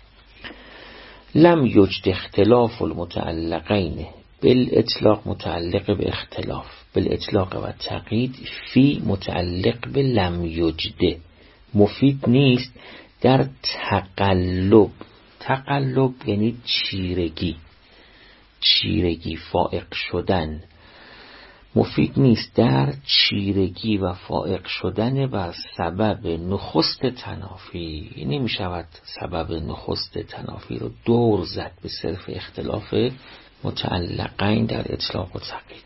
Speaker 1: لم یجد اختلاف المتعلقین بالاطلاق متعلق به اختلاف، بالاطلاق و تقیید فی متعلق به لم یجده، مفید نیست در تقلب. تقلب یعنی چیرگی، چیرگی فائق شدن. مفید نیست در چیرگی و فائق شدن بر سبب نخست تنافی. نمی شود سبب نخست تنافی رو دور زد به صرف اختلاف متعلقین در اطلاق و تقیید.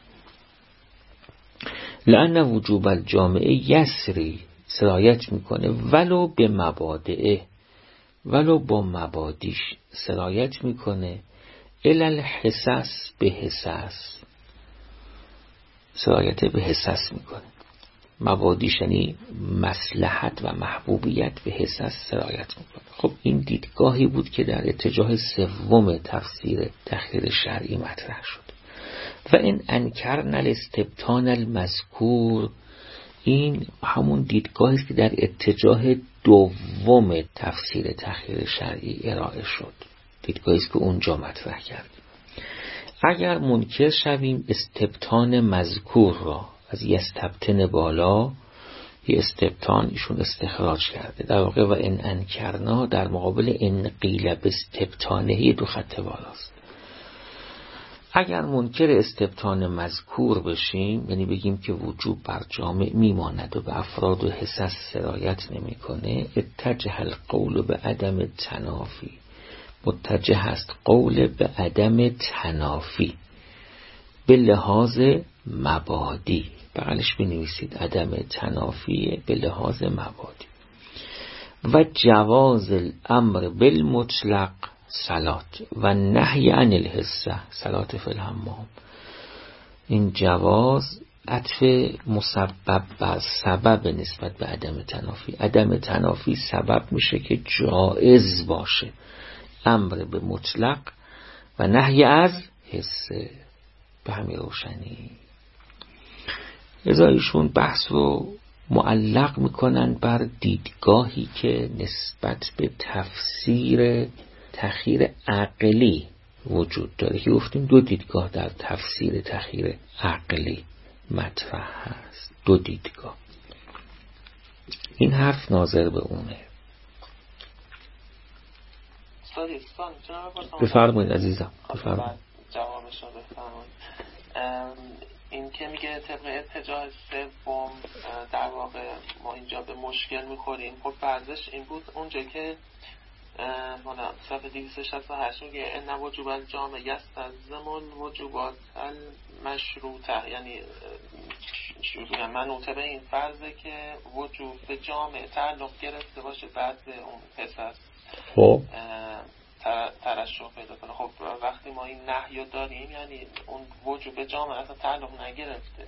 Speaker 1: لأن وجوب الجامعه یسری، سرایت میکنه ولو به مبادئه، ولو با مبادیش سرایت میکنه. الال حصص به حصص، سرایت به حصص میکنه. مبادیش یعنی مصلحت و محبوبیت به حصص سرایت میکنه. خب این دیدگاهی بود که در اتجاه سوم تفسیر تخییر شرعی مطرح شد. و این انکرن الاستبطان المذکور، این همون دیدگاهی است که در اتجاه دوم تفسیر تخییر شرعی ارائه شد، دیدگاهی است که اونجا مطرح کردیم. اگر منکر شویم استبطان مذکور را از یستبطن بالا، یه استبطان ایشون استخراج کرده در واقع، و این انکرنا در مقابل این قیل باستبطانه دو خط بالاست. اگر منکر استبطان مذکور بشیم، یعنی بگیم که وجوب بر جامع میماند و به افراد و حصص سرایت نمیکنه، اتجه القول به عدم تنافی، متجه است قول به عدم تنافی به لحاظ مبادی. بغلش بنویسید عدم تنافی به لحاظ مبادی. و جواز الامر بالمطلق صلات و نهی عن الحصه صلات فی الحمام. این جواز عطف مسبب بر سبب نسبت به عدم تنافی. عدم تنافی سبب میشه که جائز باشه امر به مطلق و نهی از حصه. به همین روشنی ازایشون بحث رو معلق میکنن بر دیدگاهی که نسبت به تفسیر تخییر عقلی وجود داره، که گفتیم دو دیدگاه در تفسیر تخییر عقلی مطرح هست، دو دیدگاه. این حرف ناظر به اونه. بفرمایید عزیزم، بفرمایید.
Speaker 2: جوابش رو بفرمایید. این که میگه طبق اتجاه سوم در واقع ما اینجا به مشکل میخوریم. خب فرضش این بود اونجا که مالا صفحه دویست و شصت و هشت میگه ان وجوب الجامع یستلزم الوجوبات المشروطه، یعنی منوطه به این فرضه که وجود به جامعه تعلق گرفته باشه بعد اون حساس
Speaker 1: خب
Speaker 2: ترشح پیدا کنه. خب وقتی ما این نهی رو داریم یعنی اون وجود به جامعه اصلا تعلق نگرفته.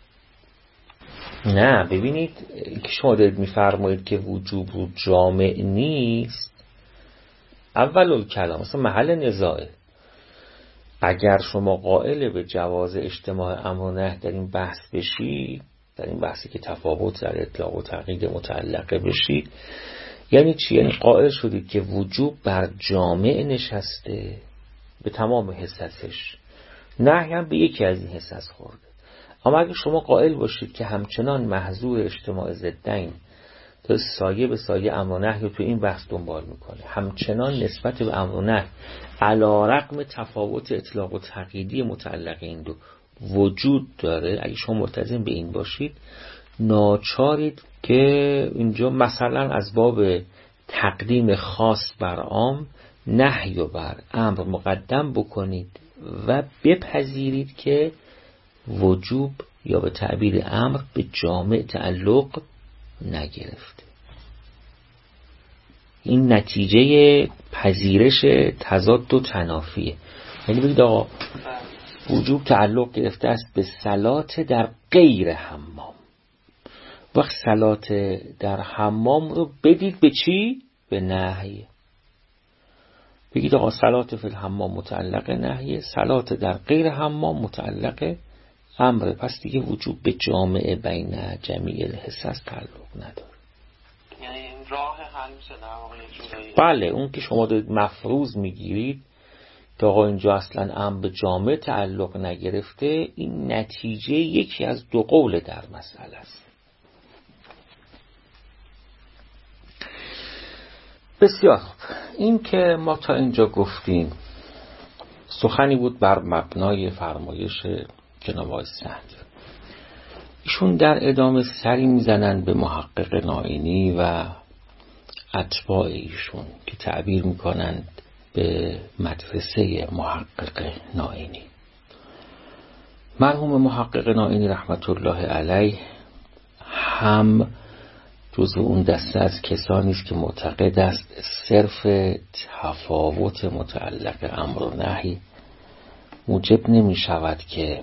Speaker 1: نه ببینید که شما دارید میفرمایید که وجوب رو جامع نیست، اول کلام مثلا محل نزاعه. اگر شما قائل به جواز اجتماع امر و نهی در این بحث بشید، در این بحثی که تفاوت در اطلاق و تقیید متعلقه بشید، یعنی چی؟ یعنی قائل شدید که وجوب بر جامع نشسته به تمام حساسش، نهی هم به یکی از این حساس خورده. اما اگر شما قائل باشید که همچنان محظور اجتماع ضدین تا سایه به سایه امر و نهی رو تو این بحث دنبال میکنه، همچنان نسبت به امر و نهی علی رغم تفاوت اطلاق و تقییدی متعلق این دو وجود داره، اگه شما ملتزم به این باشید ناچارید که اینجا مثلا از باب تقدیم خاص بر عام نهی و بر امر مقدم بکنید و بپذیرید که وجوب یا به تعبیر امر به جامع تعلق نگرفته. این نتیجه پذیرش تضاد و تنافیه. یعنی بگید آقا وجوب تعلق گرفته است به صلات در غیر حمام، وقت صلات در حمام رو بدید به چی؟ به نهی. بگید آقا صلات فی الحمام متعلق نهیه، صلات در غیر حمام متعلق امره، پس دیگه وجوب به جامعه بین جمیع حساس تعلق نداره.
Speaker 2: یعنی این راه حل میشه در واقع یه جورایی.
Speaker 1: بله، اون که شما دارید مفروض میگیرید که آقا اینجا اصلا امر به جامعه تعلق نگرفته، این نتیجه یکی از دو قول در مسئله است. بسیار خوب، این که ما تا اینجا گفتیم سخنی بود بر مبنای فرمایش جناب آقای سعدی. ایشون در ادامه سری میزنن به محقق نائینی و اتباع ایشون که تعبیر میکنند به مدرسه محقق نائینی. مرحوم محقق نائینی رحمت الله علیه هم جزو اون دسته از کسانی است که معتقد است صرف تفاوت متعلق امر و نهی موجب نمی شود که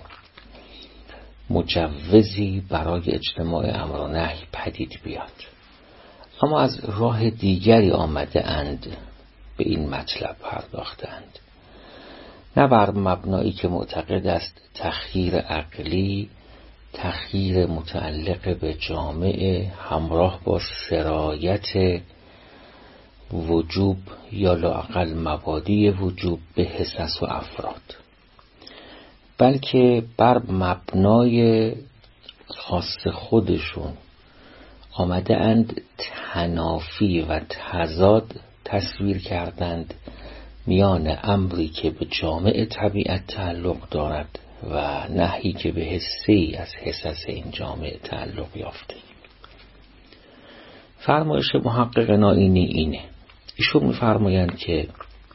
Speaker 1: مجوزی برای اجتماع امر و نهی پدید بیاد، اما از راه دیگری آمده اند به این مطلب پرداختند، نه بر مبنایی که معتقد است تخییر عقلی تخییر متعلق به جامعه همراه با سرایت وجوب یا لااقل مبادی وجوب به حساس و افراد، بلکه بر مبنای خاص خودشون آمده اند تنافی و تضاد تصویر کردند میان امری که به جامعه طبیعت تعلق دارد و نهی که به حسی از حساس این جامعه تعلق یافته. فرمایش محقق نائینی اینه، ایشون میفرمایند که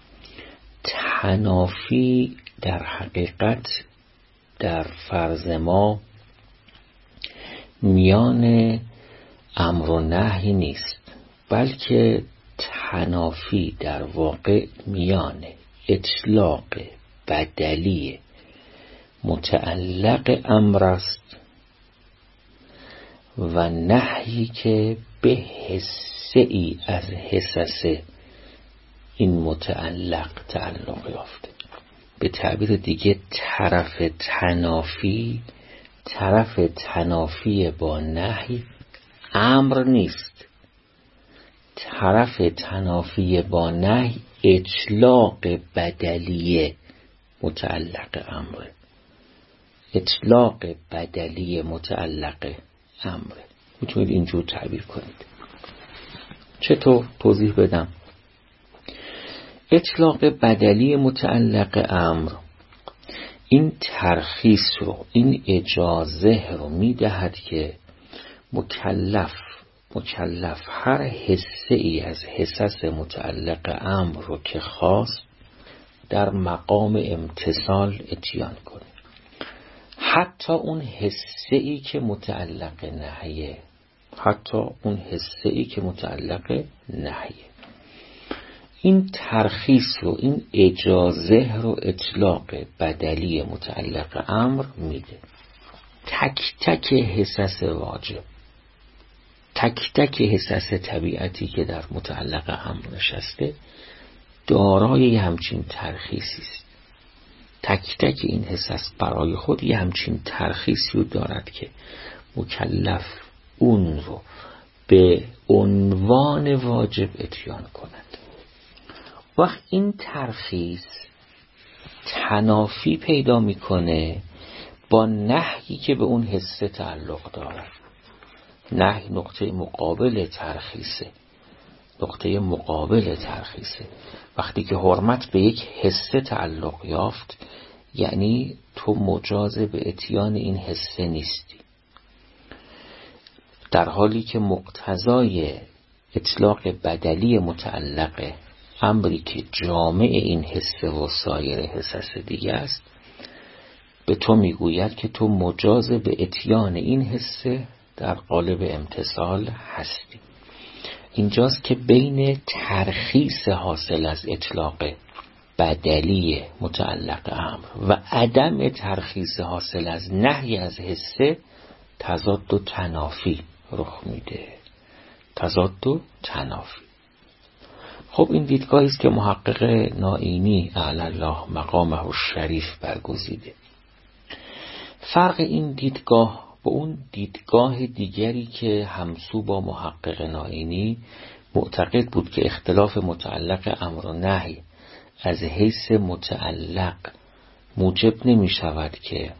Speaker 1: تنافی در حقیقت در فرض ما میان امر و نهی نیست، بلکه تنافی در واقع میان اطلاق بدلی متعلق امر است و نهی که به حسه ای از حساس این متعلق تعلق یافته. به تعبیر دیگه طرف تنافی طرف تنافی با نهی امر نیست، طرف تنافی با نهی اطلاق بدلی متعلق امره، اطلاق بدلی متعلق امره. میتونید اینجور تعبیر کنید. چطور توضیح بدم؟ اطلاق بدلی متعلق امر این ترخیص رو، این اجازه رو میدهد که مکلف مکلف هر حسه ای از حساس متعلق امر رو که خواست در مقام امتثال اتیان کنه. حتی اون حسه ای که متعلق نهیه حتی اون حسه ای که متعلق نهیه این ترخیص رو، این اجازه رو اطلاق بدلی متعلق امر میده. تک تک حسس واجب، تک تک حسس طبیعتی که در متعلق امر نشسته دارای یه همچین ترخیصی است. تک تک این حسس برای خود یه همچین ترخیصی رو دارد که مکلف اون رو به عنوان واجب اتیان کند. وقت این ترخیص تنافی پیدا میکنه با نهی که به اون حسه تعلق دارد. نهی نقطه مقابل ترخیصه، نقطه مقابل ترخیصه. وقتی که حرمت به یک حسه تعلق یافت یعنی تو مجاز به اتیان این حسه نیستی، در حالی که مقتضای اطلاق بدلی متعلق امری که جامع این حسه و سایر حسس دیگه است به تو میگوید که تو مجاز به اتیان این حسه در قالب امتثال هستی. اینجاست که بین ترخیص حاصل از اطلاق بدلی متعلق امر و عدم ترخیص حاصل از نهی از حسه تضاد و تنافی رخ میده. تضاد و تنافی. خب این دیدگاهی است که محقق نائینی اعلی الله مقامه الشریف برگزیده. فرق این دیدگاه با اون دیدگاه دیگری که همسو با محقق نائینی معتقد بود که اختلاف متعلق امر و نهی از حیث متعلق موجب نمی شود که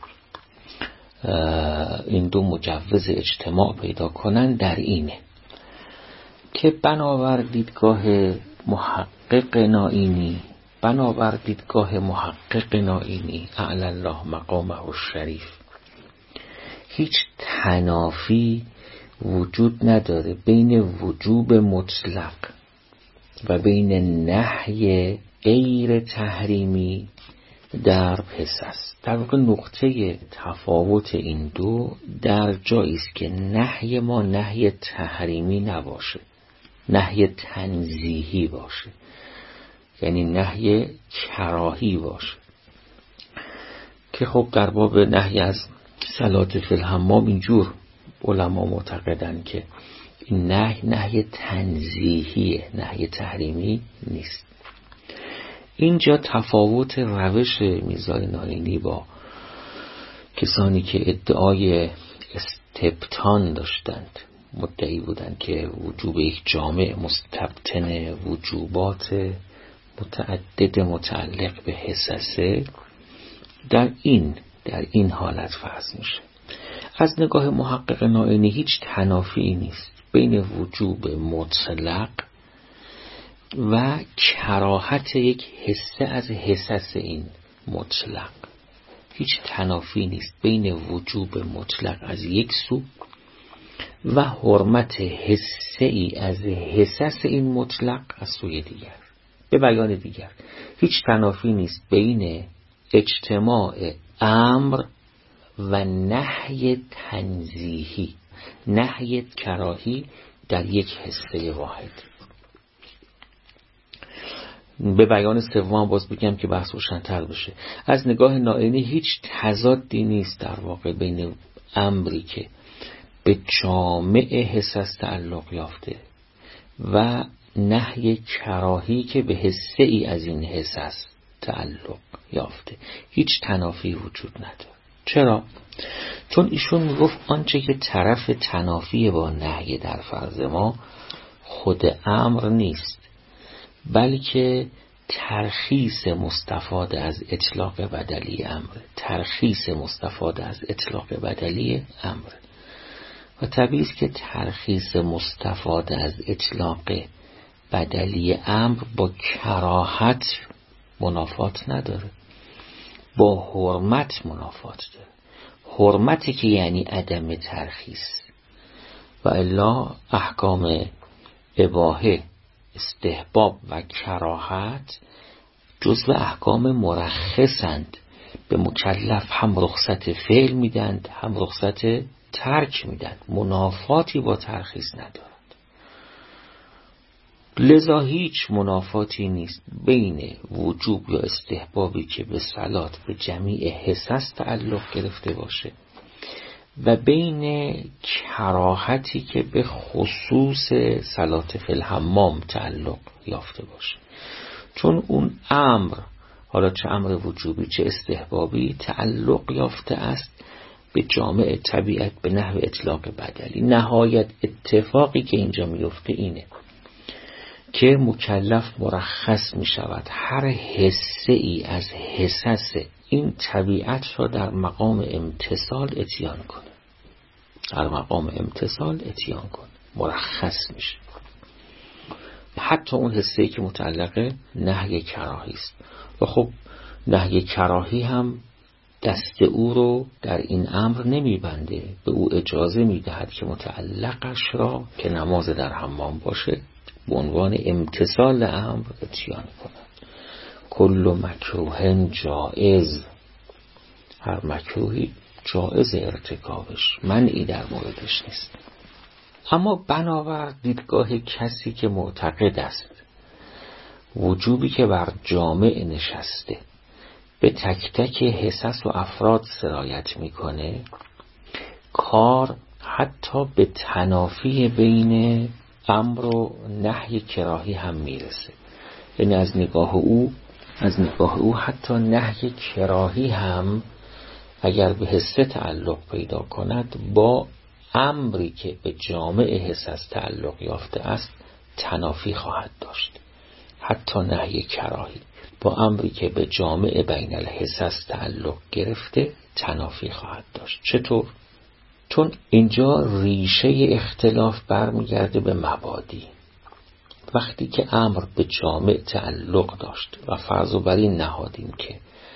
Speaker 1: این دو مجوز اجتماع پیدا کنند، در اینه که بنابر دیدگاه محقق نائینی بنابر دیدگاه محقق نائینی اعلی الله مقامه الشریف هیچ تنافی وجود نداره بین وجوب مطلق و بین نهی غیر تحریمی در حسس. در واقع نقطه تفاوت این دو در جایی است که نهی ما نهی تحریمی نباشه، نهی تنزیهی باشه، یعنی نهی کراهی باشه که خب در باب نهی از صلات فی الحمام اینجور علما معتقدن که این نهی نهی تنزیهیه، نهی تحریمی نیست. اینجا تفاوت روش میرزای نائینی با کسانی که ادعای استبطان داشتند، مدعی بودند که وجوب یک جامع مستبطن وجوبات متعدد متعلق به حسسه، در این در این حالت فرض میشه. از نگاه محقق نائینی هیچ تنافی نیست بین وجوب مطلق و کراهت یک حسه از حسس این مطلق. هیچ تنافی نیست بین وجوب مطلق از یک سو و حرمت حسه ای از حسس این مطلق از سوی دیگر. به بیان دیگر هیچ تنافی نیست بین اجتماع امر و نهی تنزیهی، نهی کراهی در یک حسه واحد. به بیان سوم باز بگم که بحث روشن‌تر بشه. از نگاه نائینی هیچ تضادی نیست در واقع بین امری که به جامع حسس تعلق یافته و نهی کراهی که به حسه ای از این حسس تعلق یافته. هیچ تنافی وجود نداره. چرا؟ چون ایشون گفت آنچه که طرف تنافی با نهی در فرض ما خود امر نیست، بلکه ترخیص مستفاد از اطلاق بدلی امر، ترخیص مستفاد از اطلاق بدلی امر. و طبیعی است که ترخیص مستفاد از اطلاق بدلی امر با کراهت منافات نداره، با حرمت منافات داره. حرمتی که یعنی عدم ترخیص، و الا احکام اباحه، استحباب و کراهت جزو احکام مرخصند به مکلف هم رخصت فعل میدند هم رخصت ترک میدند، منافاتی با ترخیص ندارد. لذا هیچ منافاتی نیست بین وجوب یا استحبابی که به صلات به جمیع حصص تعلق گرفته باشه و بین کراهتی که به خصوص صلات فی الحمام تعلق یافته باشه، چون اون امر، حالا چه امر وجوبی چه استحبابی، تعلق یافته است به جامع طبیعت به نحو اطلاق بدلی. نهایت اتفاقی که اینجا میفته اینه که مکلف مرخص می شود هر حصه ای از حصص این طبیعت را در مقام امتثال اتیان کنه، در مقام امتثال اتیان کنه، مرخص میشه. حتی اون حصه ای که متعلق نهی کراهی است. و خب نهی کراهی هم دست او رو در این امر نمیبنده، به او اجازه میدهد که متعلقش را که نماز در حمام باشه به عنوان امتثال امر اتیان کند. کل مکروه جائز، هر مکروهی جائز ارتکابش، منعی در موردش نیست. اما بنابر دیدگاه کسی که معتقد است وجوبی که بر جامع نشسته به تک تک حصص و افراد سرایت میکنه، کار حتی به تنافی بین امر و نهی کراهی هم میرسه. یعنی از نگاه او از نگاه او حتی نهی کراهی هم اگر به حصه تعلق پیدا کند با امری که به جامع حصص تعلق یافته است تنافی خواهد داشت. حتی نهی کراهی با امری که به جامع بین الحصص تعلق گرفته تنافی خواهد داشت. چطور؟ چون اینجا ریشه اختلاف برمیگرده به مبادی. وقتی که امر به جامع تعلق داشت و فرض بر این نهادیم که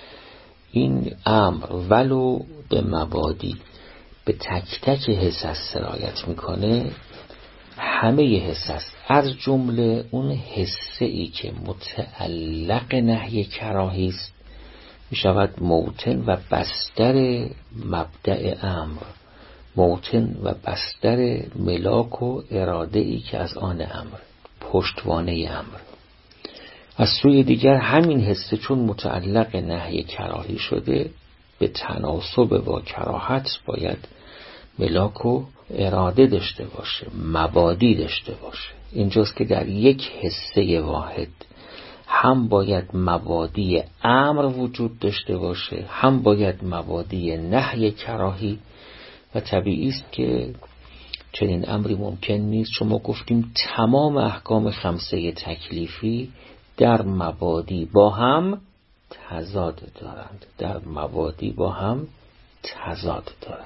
Speaker 1: این امر ولو به مبادی به تک تک حصص سرایت میکنه، همه حصص از جمله اون حصه ای که متعلق نهی کراهی است میشود موطن و بستر مبدأ امر، موطن و بستر ملاک و اراده ای که از آن امر، پشتوانه امر. از سوی دیگر همین حصه چون متعلق نهی کراهی شده به تناسب با کراهت باید ملاک و اراده داشته باشه، مبادی داشته باشه. اینجاست که در یک حصه واحد هم باید مبادی امر وجود داشته باشه، هم باید مبادی نهی کراهی. و طبیعی است که چنین امری ممکن نیست، چون ما گفتیم تمام احکام خمسه تکلیفی در مبادی با هم تضاد دارند، در مبادی با هم تضاد دارند.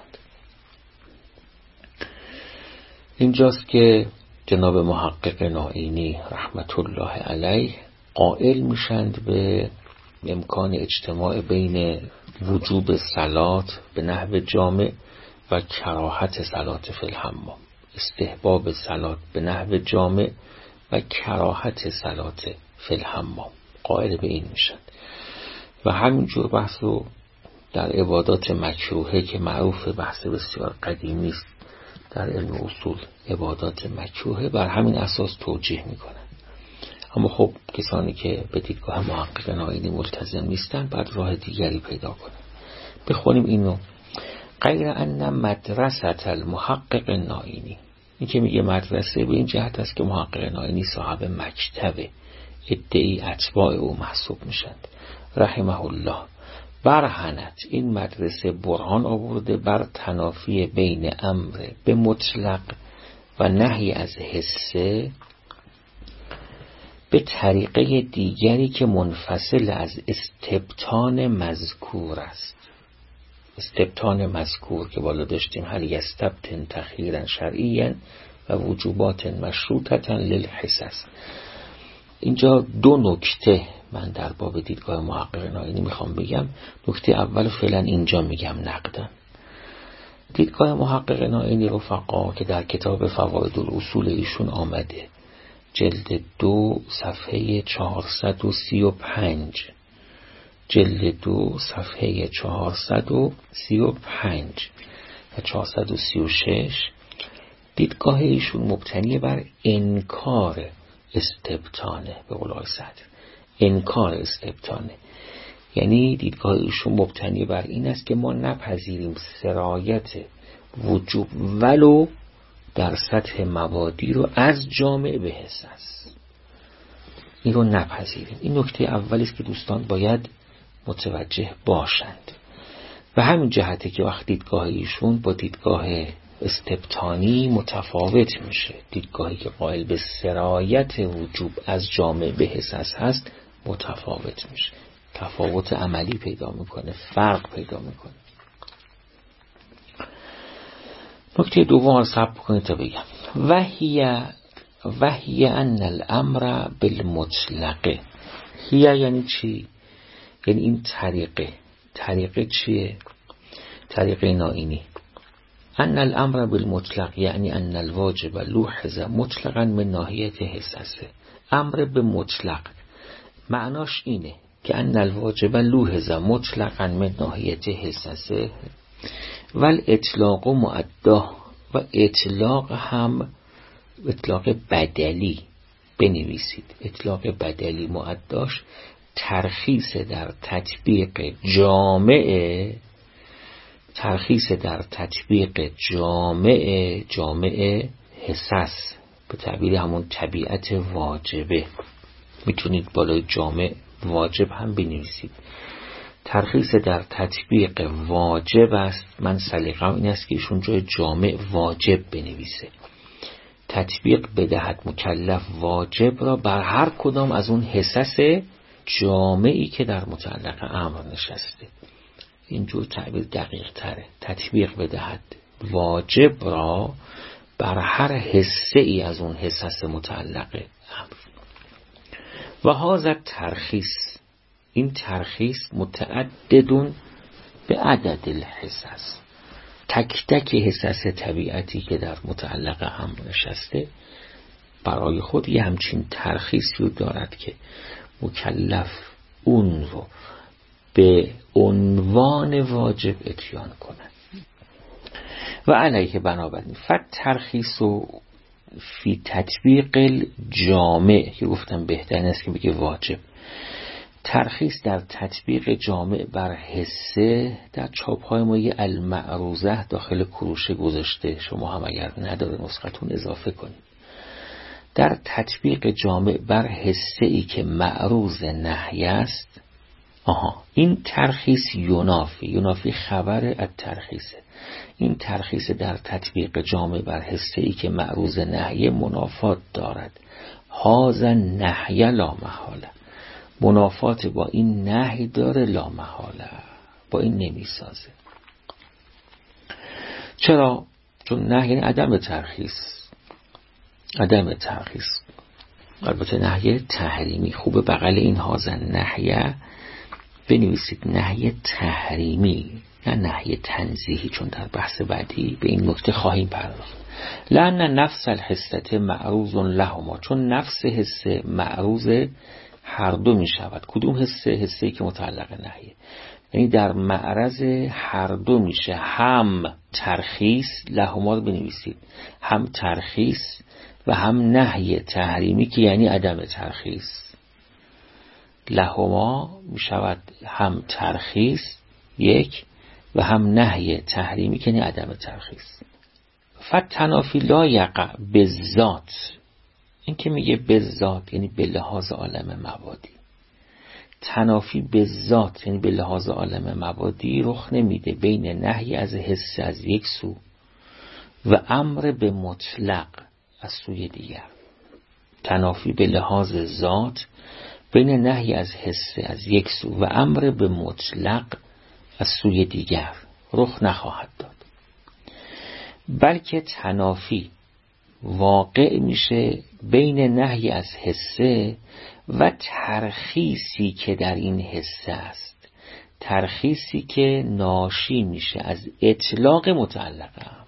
Speaker 1: اینجاست که جناب محقق نائینی رحمت الله علیه قائل میشند به امکان اجتماع بین وجوب صلات به نحو جامع و کراهت صلات فی الحمام، استحباب صلات به نحو جامع و کراهت صلات فی الحمام، قائل به این میشند. و همینجور بحث رو در عبادات مکروهه که معروف بحث بسیار قدیمی است در علم اصول، عبادات مکروهه بر همین اساس توجیه میکنن. اما خب کسانی که به دیدگاه محقق نائینی ملتزم نیستن بعد راه دیگری پیدا کنن. بخونیم اینو: غیر ان مدرسه المحقق نائینی، این که میگه مدرسه به این جهت است که محقق نائینی صاحب مکتبه، ادعی اتباع او محسوب میشند، رحمه الله. برهنت، این مدرسه برهان آورده بر تنافی بین امر به مطلق و نهی از حصه به طریقه دیگری که منفصل از استبطان مذکور است. استبطان مذکور که بالا داشتیم، هل یستبطن تخییرا شرعیا و وجوبات مشروطتا للحصص. اینجا دو نکته من در باب دیدگاه محقق نائینی میخوام بگم. نکته اول فعلا اینجا میگم نقدن. دیدگاه محقق نائینی رفقا که در کتاب فواید الاصول ایشون آمده، جلد دو صفحه چهارصد و سی و پنج، جلد دو صفحه چهارصد و سی و پنج و چهارصد و سی و شش دیدگاه ایشون مبتنی بر انکار استبطانه. به قول آقای صدر انکار استبطانه، یعنی دیدگاه ایشون مبتنی بر این است که ما نپذیریم سرایت وجوب ولو در سطح مبادی رو از جامع به حساس، این رو نپذیریم. این نکته اولی است که دوستان باید متوجه باشند. و همین جهته که وقت دیدگاه ایشون با دیدگاه استبطانی متفاوت میشه. دیدگاهی که قائل به سرایت وجوب از جامع به حساس هست متفاوت میشه، تفاوت عملی پیدا میکنه، فرق پیدا میکنه. نکته دوم رو صبر کنید تا بگم. وحی وحی ان الامر بالمطلق. هی یعنی چی؟ یعنی این طریقه. طریقه چیه؟ طریقه نائینی. ان الامر بالمطلق یعنی ان الواجب لوحظ مطلقا من ناحیت حساسه. امر به مطلق معناش اینه که ان الواجب لوحظ مطلقا من ناحیت حساسه ول اطلاق و معدا، و اطلاق هم اطلاق بدلی بنویسید. اطلاق بدلی معداش ترخیص در تطبیق جامعه، ترخیص در تطبیق جامعه جامعه حساس، به تعبیر همون طبیعت واجبه. میتونید بالای جامع واجب هم بنویسید. ترخیص در تطبیق واجب است. من سلیقه‌ام این است که ایشون جای جامع واجب بنویسه. تطبیق بدهد مکلف واجب را بر هر کدام از اون حساس جامعی که در متعلق امر نشسته. اینجور تعبیر دقیق تره. تطبیق بدهد واجب را بر هر حسه ای از اون حساس متعلق امر. و هذا ترخیص، این ترخیص متعددون به عدد الحساس، تک تک حساس طبیعتی که در متعلق امر نشسته برای خود یه همچین ترخیصی رو دارد که مکلف اون رو به عنوان واجب اتیان کنند. و علیه بنابراین فت ترخیص و فی تطبیق الجامع، که گفتم بهترین است که بگه واجب، ترخیص در تطبیق جامع بر حسه. در چاپ های ما یه المعروضه داخل کروشه گذاشته، شما هم اگر نداره نسختون اضافه کنید. در تطبیق جامع بر حسه ای که معروض نهی است. آها این ترخیص ینافی، ینافی خبر از ترخیصه. این ترخیص در تطبیق جامع بر حسه ای که معروض نهی منافات دارد. هذا نهی لا محاله، منافات با این نهی داره، لا محاله، با این نمیسازه. چرا؟ چون نهی یعنی عدم ترخیص، عدم ترخیص. البته نهی تحریمی خوبه بغل این هذا نهی بنویسید نهی تحریمی نه نهی تنزیهی، چون در بحث بعدی به این نکته خواهیم پرداخت. لأن نفس الحسة معروض لهما، چون نفس حسه معروض هر دو می شود. کدوم حسه؟ حسه‌ای که متعلق نهیه، یعنی در معرض هر دو میشه. هم ترخیص، لهما رو بنویسید، هم ترخیص و هم نهی تحریمی که یعنی عدم ترخیص. لهما می شود هم ترخیص یک و هم نهی تحریمی که یعنی عدم ترخیص. فتنافی لا یقع بالذات، این که میگه بالذات یعنی به لحاظ عالم مبادی. تنافی بالذات یعنی به لحاظ عالم مبادی رخ نمیده بین نهی از حس از یک سو و امر به مطلق از سوی دیگر. تنافی به لحاظ ذات بین نهی از حس از یک سو و امر به مطلق از سوی دیگر رخ نخواهد داد، بلکه تنافی واقع میشه بین نهی از حسه و ترخیصی که در این حسه است، ترخیصی که ناشی میشه از اطلاق متعلق امر.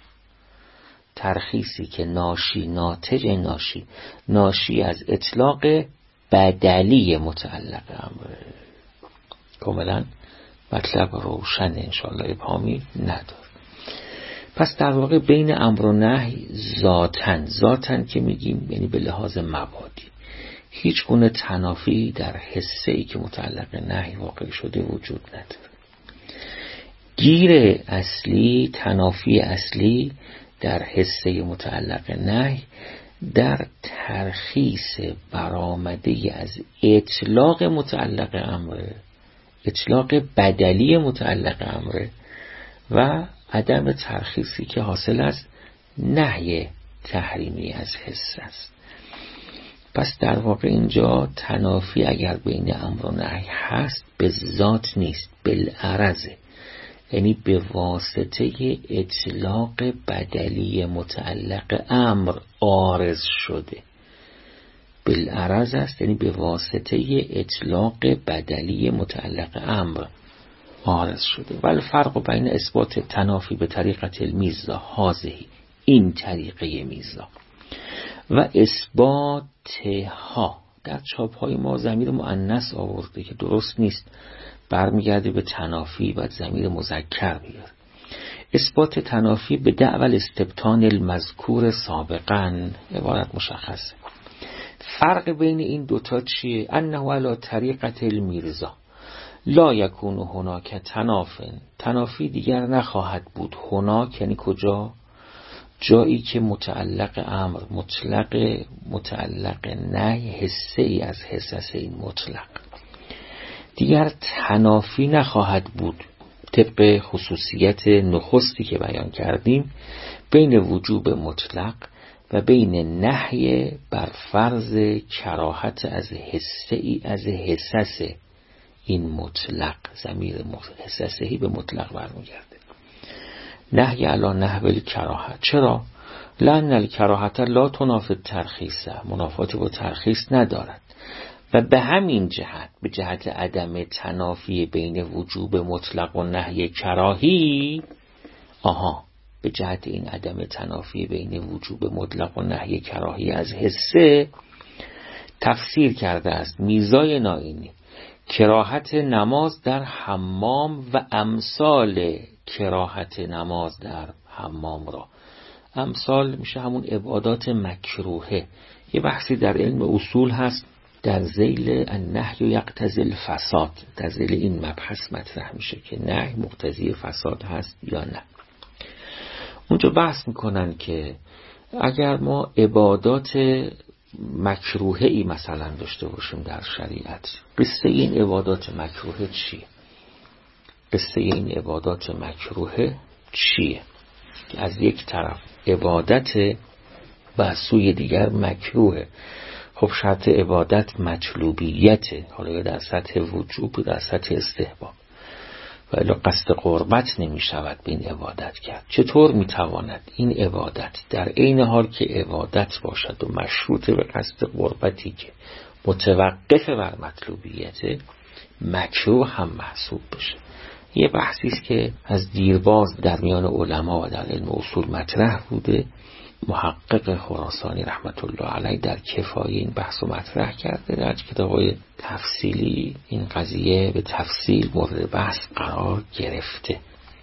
Speaker 1: ترخیصی که ناشی ناتج ناشی ناشی از اطلاق بدلی متعلق امر. کاملا مطلب روشن انشاءالله ابهامی نداره. پس در واقع بین امر و نهی ذاتن ذاتن که میگیم یعنی به لحاظ مبادی هیچ گونه تنافی در حسه ای که متعلق نهی واقع شده وجود نداره. گیر اصلی، تنافی اصلی در حسه متعلق نهی در ترخیص برآمده از اطلاق متعلق امره، اطلاق بدلی متعلق امره و عدم ترخیصی که حاصل از نهی تحریمی از حس است. پس در واقع اینجا تنافی اگر بین امر و نهی هست به ذات نیست، بالعرضه، یعنی به واسطه اطلاق بدلی متعلق امر عارض شده. بالعرض است یعنی به واسطه اطلاق بدلی متعلق امر عارض شده. ولی فرق بین اثبات تنافی به طریقت المیزا هازهی، این طریقه میزا، و اثبات ها در چاپ های ما ضمیر مؤنث آورده که درست نیست، برمیگرده به تنافی و ضمیر مذکر بیاره. اثبات تنافی به دعوی استبطان المذکور سابقا عبارت مشخصه. فرق بین این دوتا چیه؟ انه علی طریقت المیرزا لا یکون هناک تنافن، تنافی دیگر نخواهد بود. هناک یعنی کجا؟ جایی که متعلق امر مطلق متعلق نهی حسه ای از حسس این مطلق دیگر تنافی نخواهد بود، طبق خصوصیت نخستی که بیان کردیم بین وجوب مطلق و بین نهی بر فرض کراهت از حسه ای از حسس این مطلق. ضمیر حسسهی به مطلق برمیگرده. نهی علی نحو الکراهه. چرا؟ لأن الکراهه لا تنافی الترخیص، منافات با ترخیص ندارد و به همین جهت، به جهت عدم تنافی بین وجوب مطلق و نهی کراهی، آها به جهت این عدم تنافی بین وجوب مطلق و نهی کراهی از حسه تفسیر کرده است میزای نائینی کراهت نماز در حمام و امثال کراهت نماز در حمام را. امثال میشه همون عبادات مکروهه. یه بحثی در علم اصول هست در ذیل النهی یقتضی الفساد، در ذیل این مبحث مطرح میشه که نهی مقتضی فساد هست یا نه. اونجا بحث میکنن که اگر ما عبادات مکروهه ای مثلا داشته باشیم در شریعت، قصه این عبادات مکروهه چیه؟ قصه این عبادات مکروهه چیه؟ که از یک طرف عبادت و سوی دیگر مکروهه. خب شرط عبادت مطلوبیته، حالا یا در سطح وجوب یا در سطح استحباب، و الا قصد قربت نمی شود به این عبادت کرد. چطور می تواند این عبادت در عین حال که عبادت باشد و مشروط به قصد قربتی که متوقف بر مطلوبیته مکروه هم محسوب بشه؟ یه بحثی است که از دیرباز در میان علما و در علم اصول مطرح بوده. محقق خراسانی رحمت الله علیه در کفایه این بحث رو مطرح کرده، در کتاب‌های تفصیلی این قضیه به تفصیل مورد بحث قرار گرفته.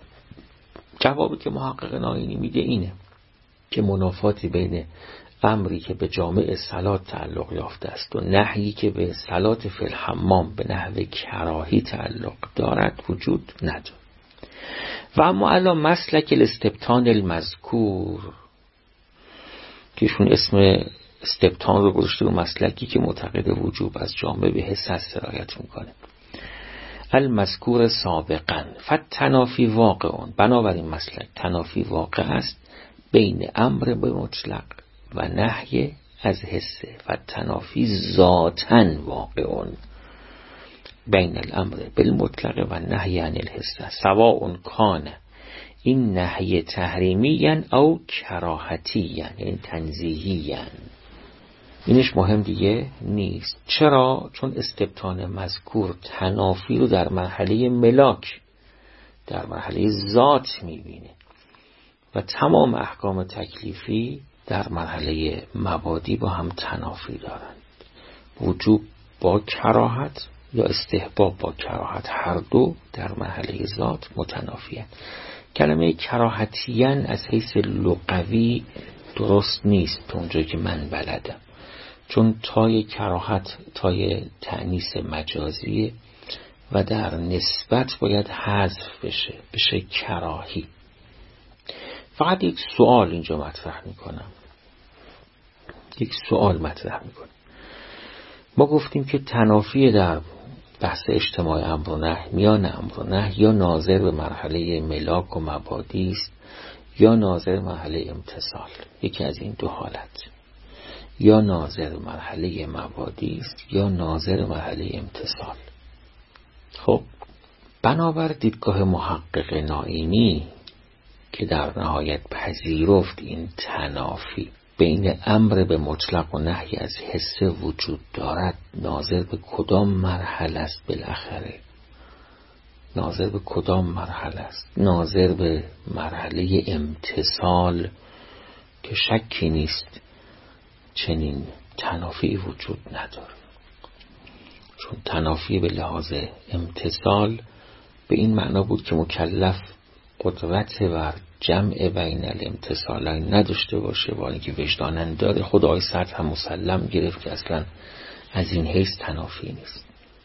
Speaker 1: جوابی که محقق نائینی میده اینه که منافاتی بین امری که به جامع صلات تعلق یافته است و نهیی که به صلات فی الحمام به نحو کراهی تعلق دارد وجود ندارد. و اما علی مسلک الاستبطان المذکور، کهشون اسم استبطان رو گذاشته و مسلکی که معتقد وجوب از جامع به حس سرایت میکنه، المذکور سابقا فتنافی واقعون، بنابراین مسلک تنافی واقع است بین امر به مطلق و نهی از حسه، فتنافی ذاتن واقعون بین الامر بالمطلق و نهی عن الحسه سواء کان این نهی تحریمی او کراهتی، یعنی تنزیهی. اینش مهم دیگه نیست. چرا؟ چون استبطان مذکور تنافی رو در مرحله ملاک، در مرحله ذات میبینه و تمام احکام تکلیفی در مرحله مبادی با هم تنافی دارند. وجوب با کراهت یا استحباب با کراهت هر دو در مرحله ذات متنافیه. کلمه کراهتیان از حیث لغوی درست نیست اونجایی که من بلدم، چون تای کراهت تای تأنیث مجازیه و در نسبت باید حذف بشه، بشه کراهی. فقط یک سوال اینجا مطرح میکنم یک سوال مطرح میکنم ما گفتیم که تنافی در بحث اجتماع امر و نهی، میان امر و نهی یا ناظر به مرحله ملاک و مبادی است یا ناظر به مرحله امتثال. یکی از این دو حالت، یا ناظر به مرحله مبادی است یا ناظر به مرحله امتثال. خب بنابر دیدگاه محقق نائینی که در نهایت پذیرفت این تنافی بین امر به مطلق و نهی از حس وجود دارد، ناظر به کدام مرحله است؟ بالاخره ناظر به کدام مرحله است؟ ناظر به مرحله امتثال که شکی نیست چنین تنافی وجود نداره، چون تنافی به لحاظ امتثال به این معنا بود که مکلف قدرت بر جمع بین الامتثالین نداشته باشه، با اینکه وجدانن داره. خود آقای سرد هم مسلم گرفت که اصلا از این حیث تنافی نیست.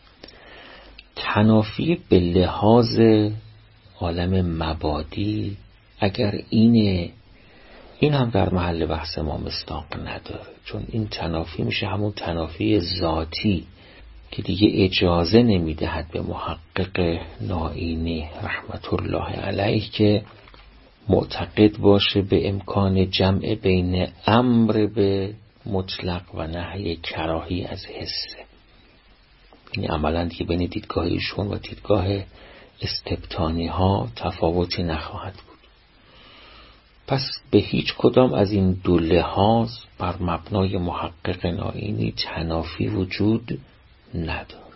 Speaker 1: تنافی به لحاظ عالم مبادی اگر اینه، این هم در محل بحث ما مصداق نداره، چون این تنافی میشه همون تنافی ذاتی که دیگه اجازه نمیدهد به محقق نائینی رحمت الله علیه که معتقد باشه به امکان جمع بین امر به مطلق و نهی کراهی از حسه. یعنی عملا دیگه بین دیدگاه ایشون و دیدگاه استبطانی ها تفاوتی نخواهد بود. پس به هیچ کدام از این دو لحاظ بر مبنای محقق نائینی تنافی وجود نداره.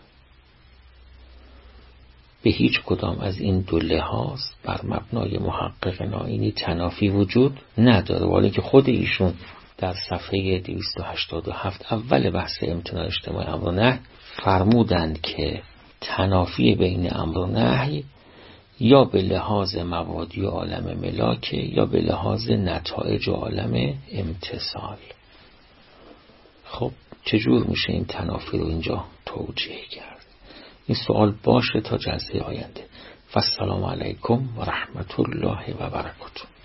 Speaker 1: به هیچ کدام از این دو لحاظ بر مبنای محقق نائینی تنافی وجود نداره، ولی که خود ایشون در صفحه دویست و هشتاد و هفت اول بحث امتناع اجتماع امر و نهی فرمودند که تنافی بین امر و نهی یا به لحاظ مبادی و عالم ملاک یا به لحاظ نتایج و عالم امتثال. خب چجور میشه این تنافی رو اینجا توجیه کرد؟ این سوال باشه تا جلسه آینده. و السلام علیکم و رحمت الله و برکاته.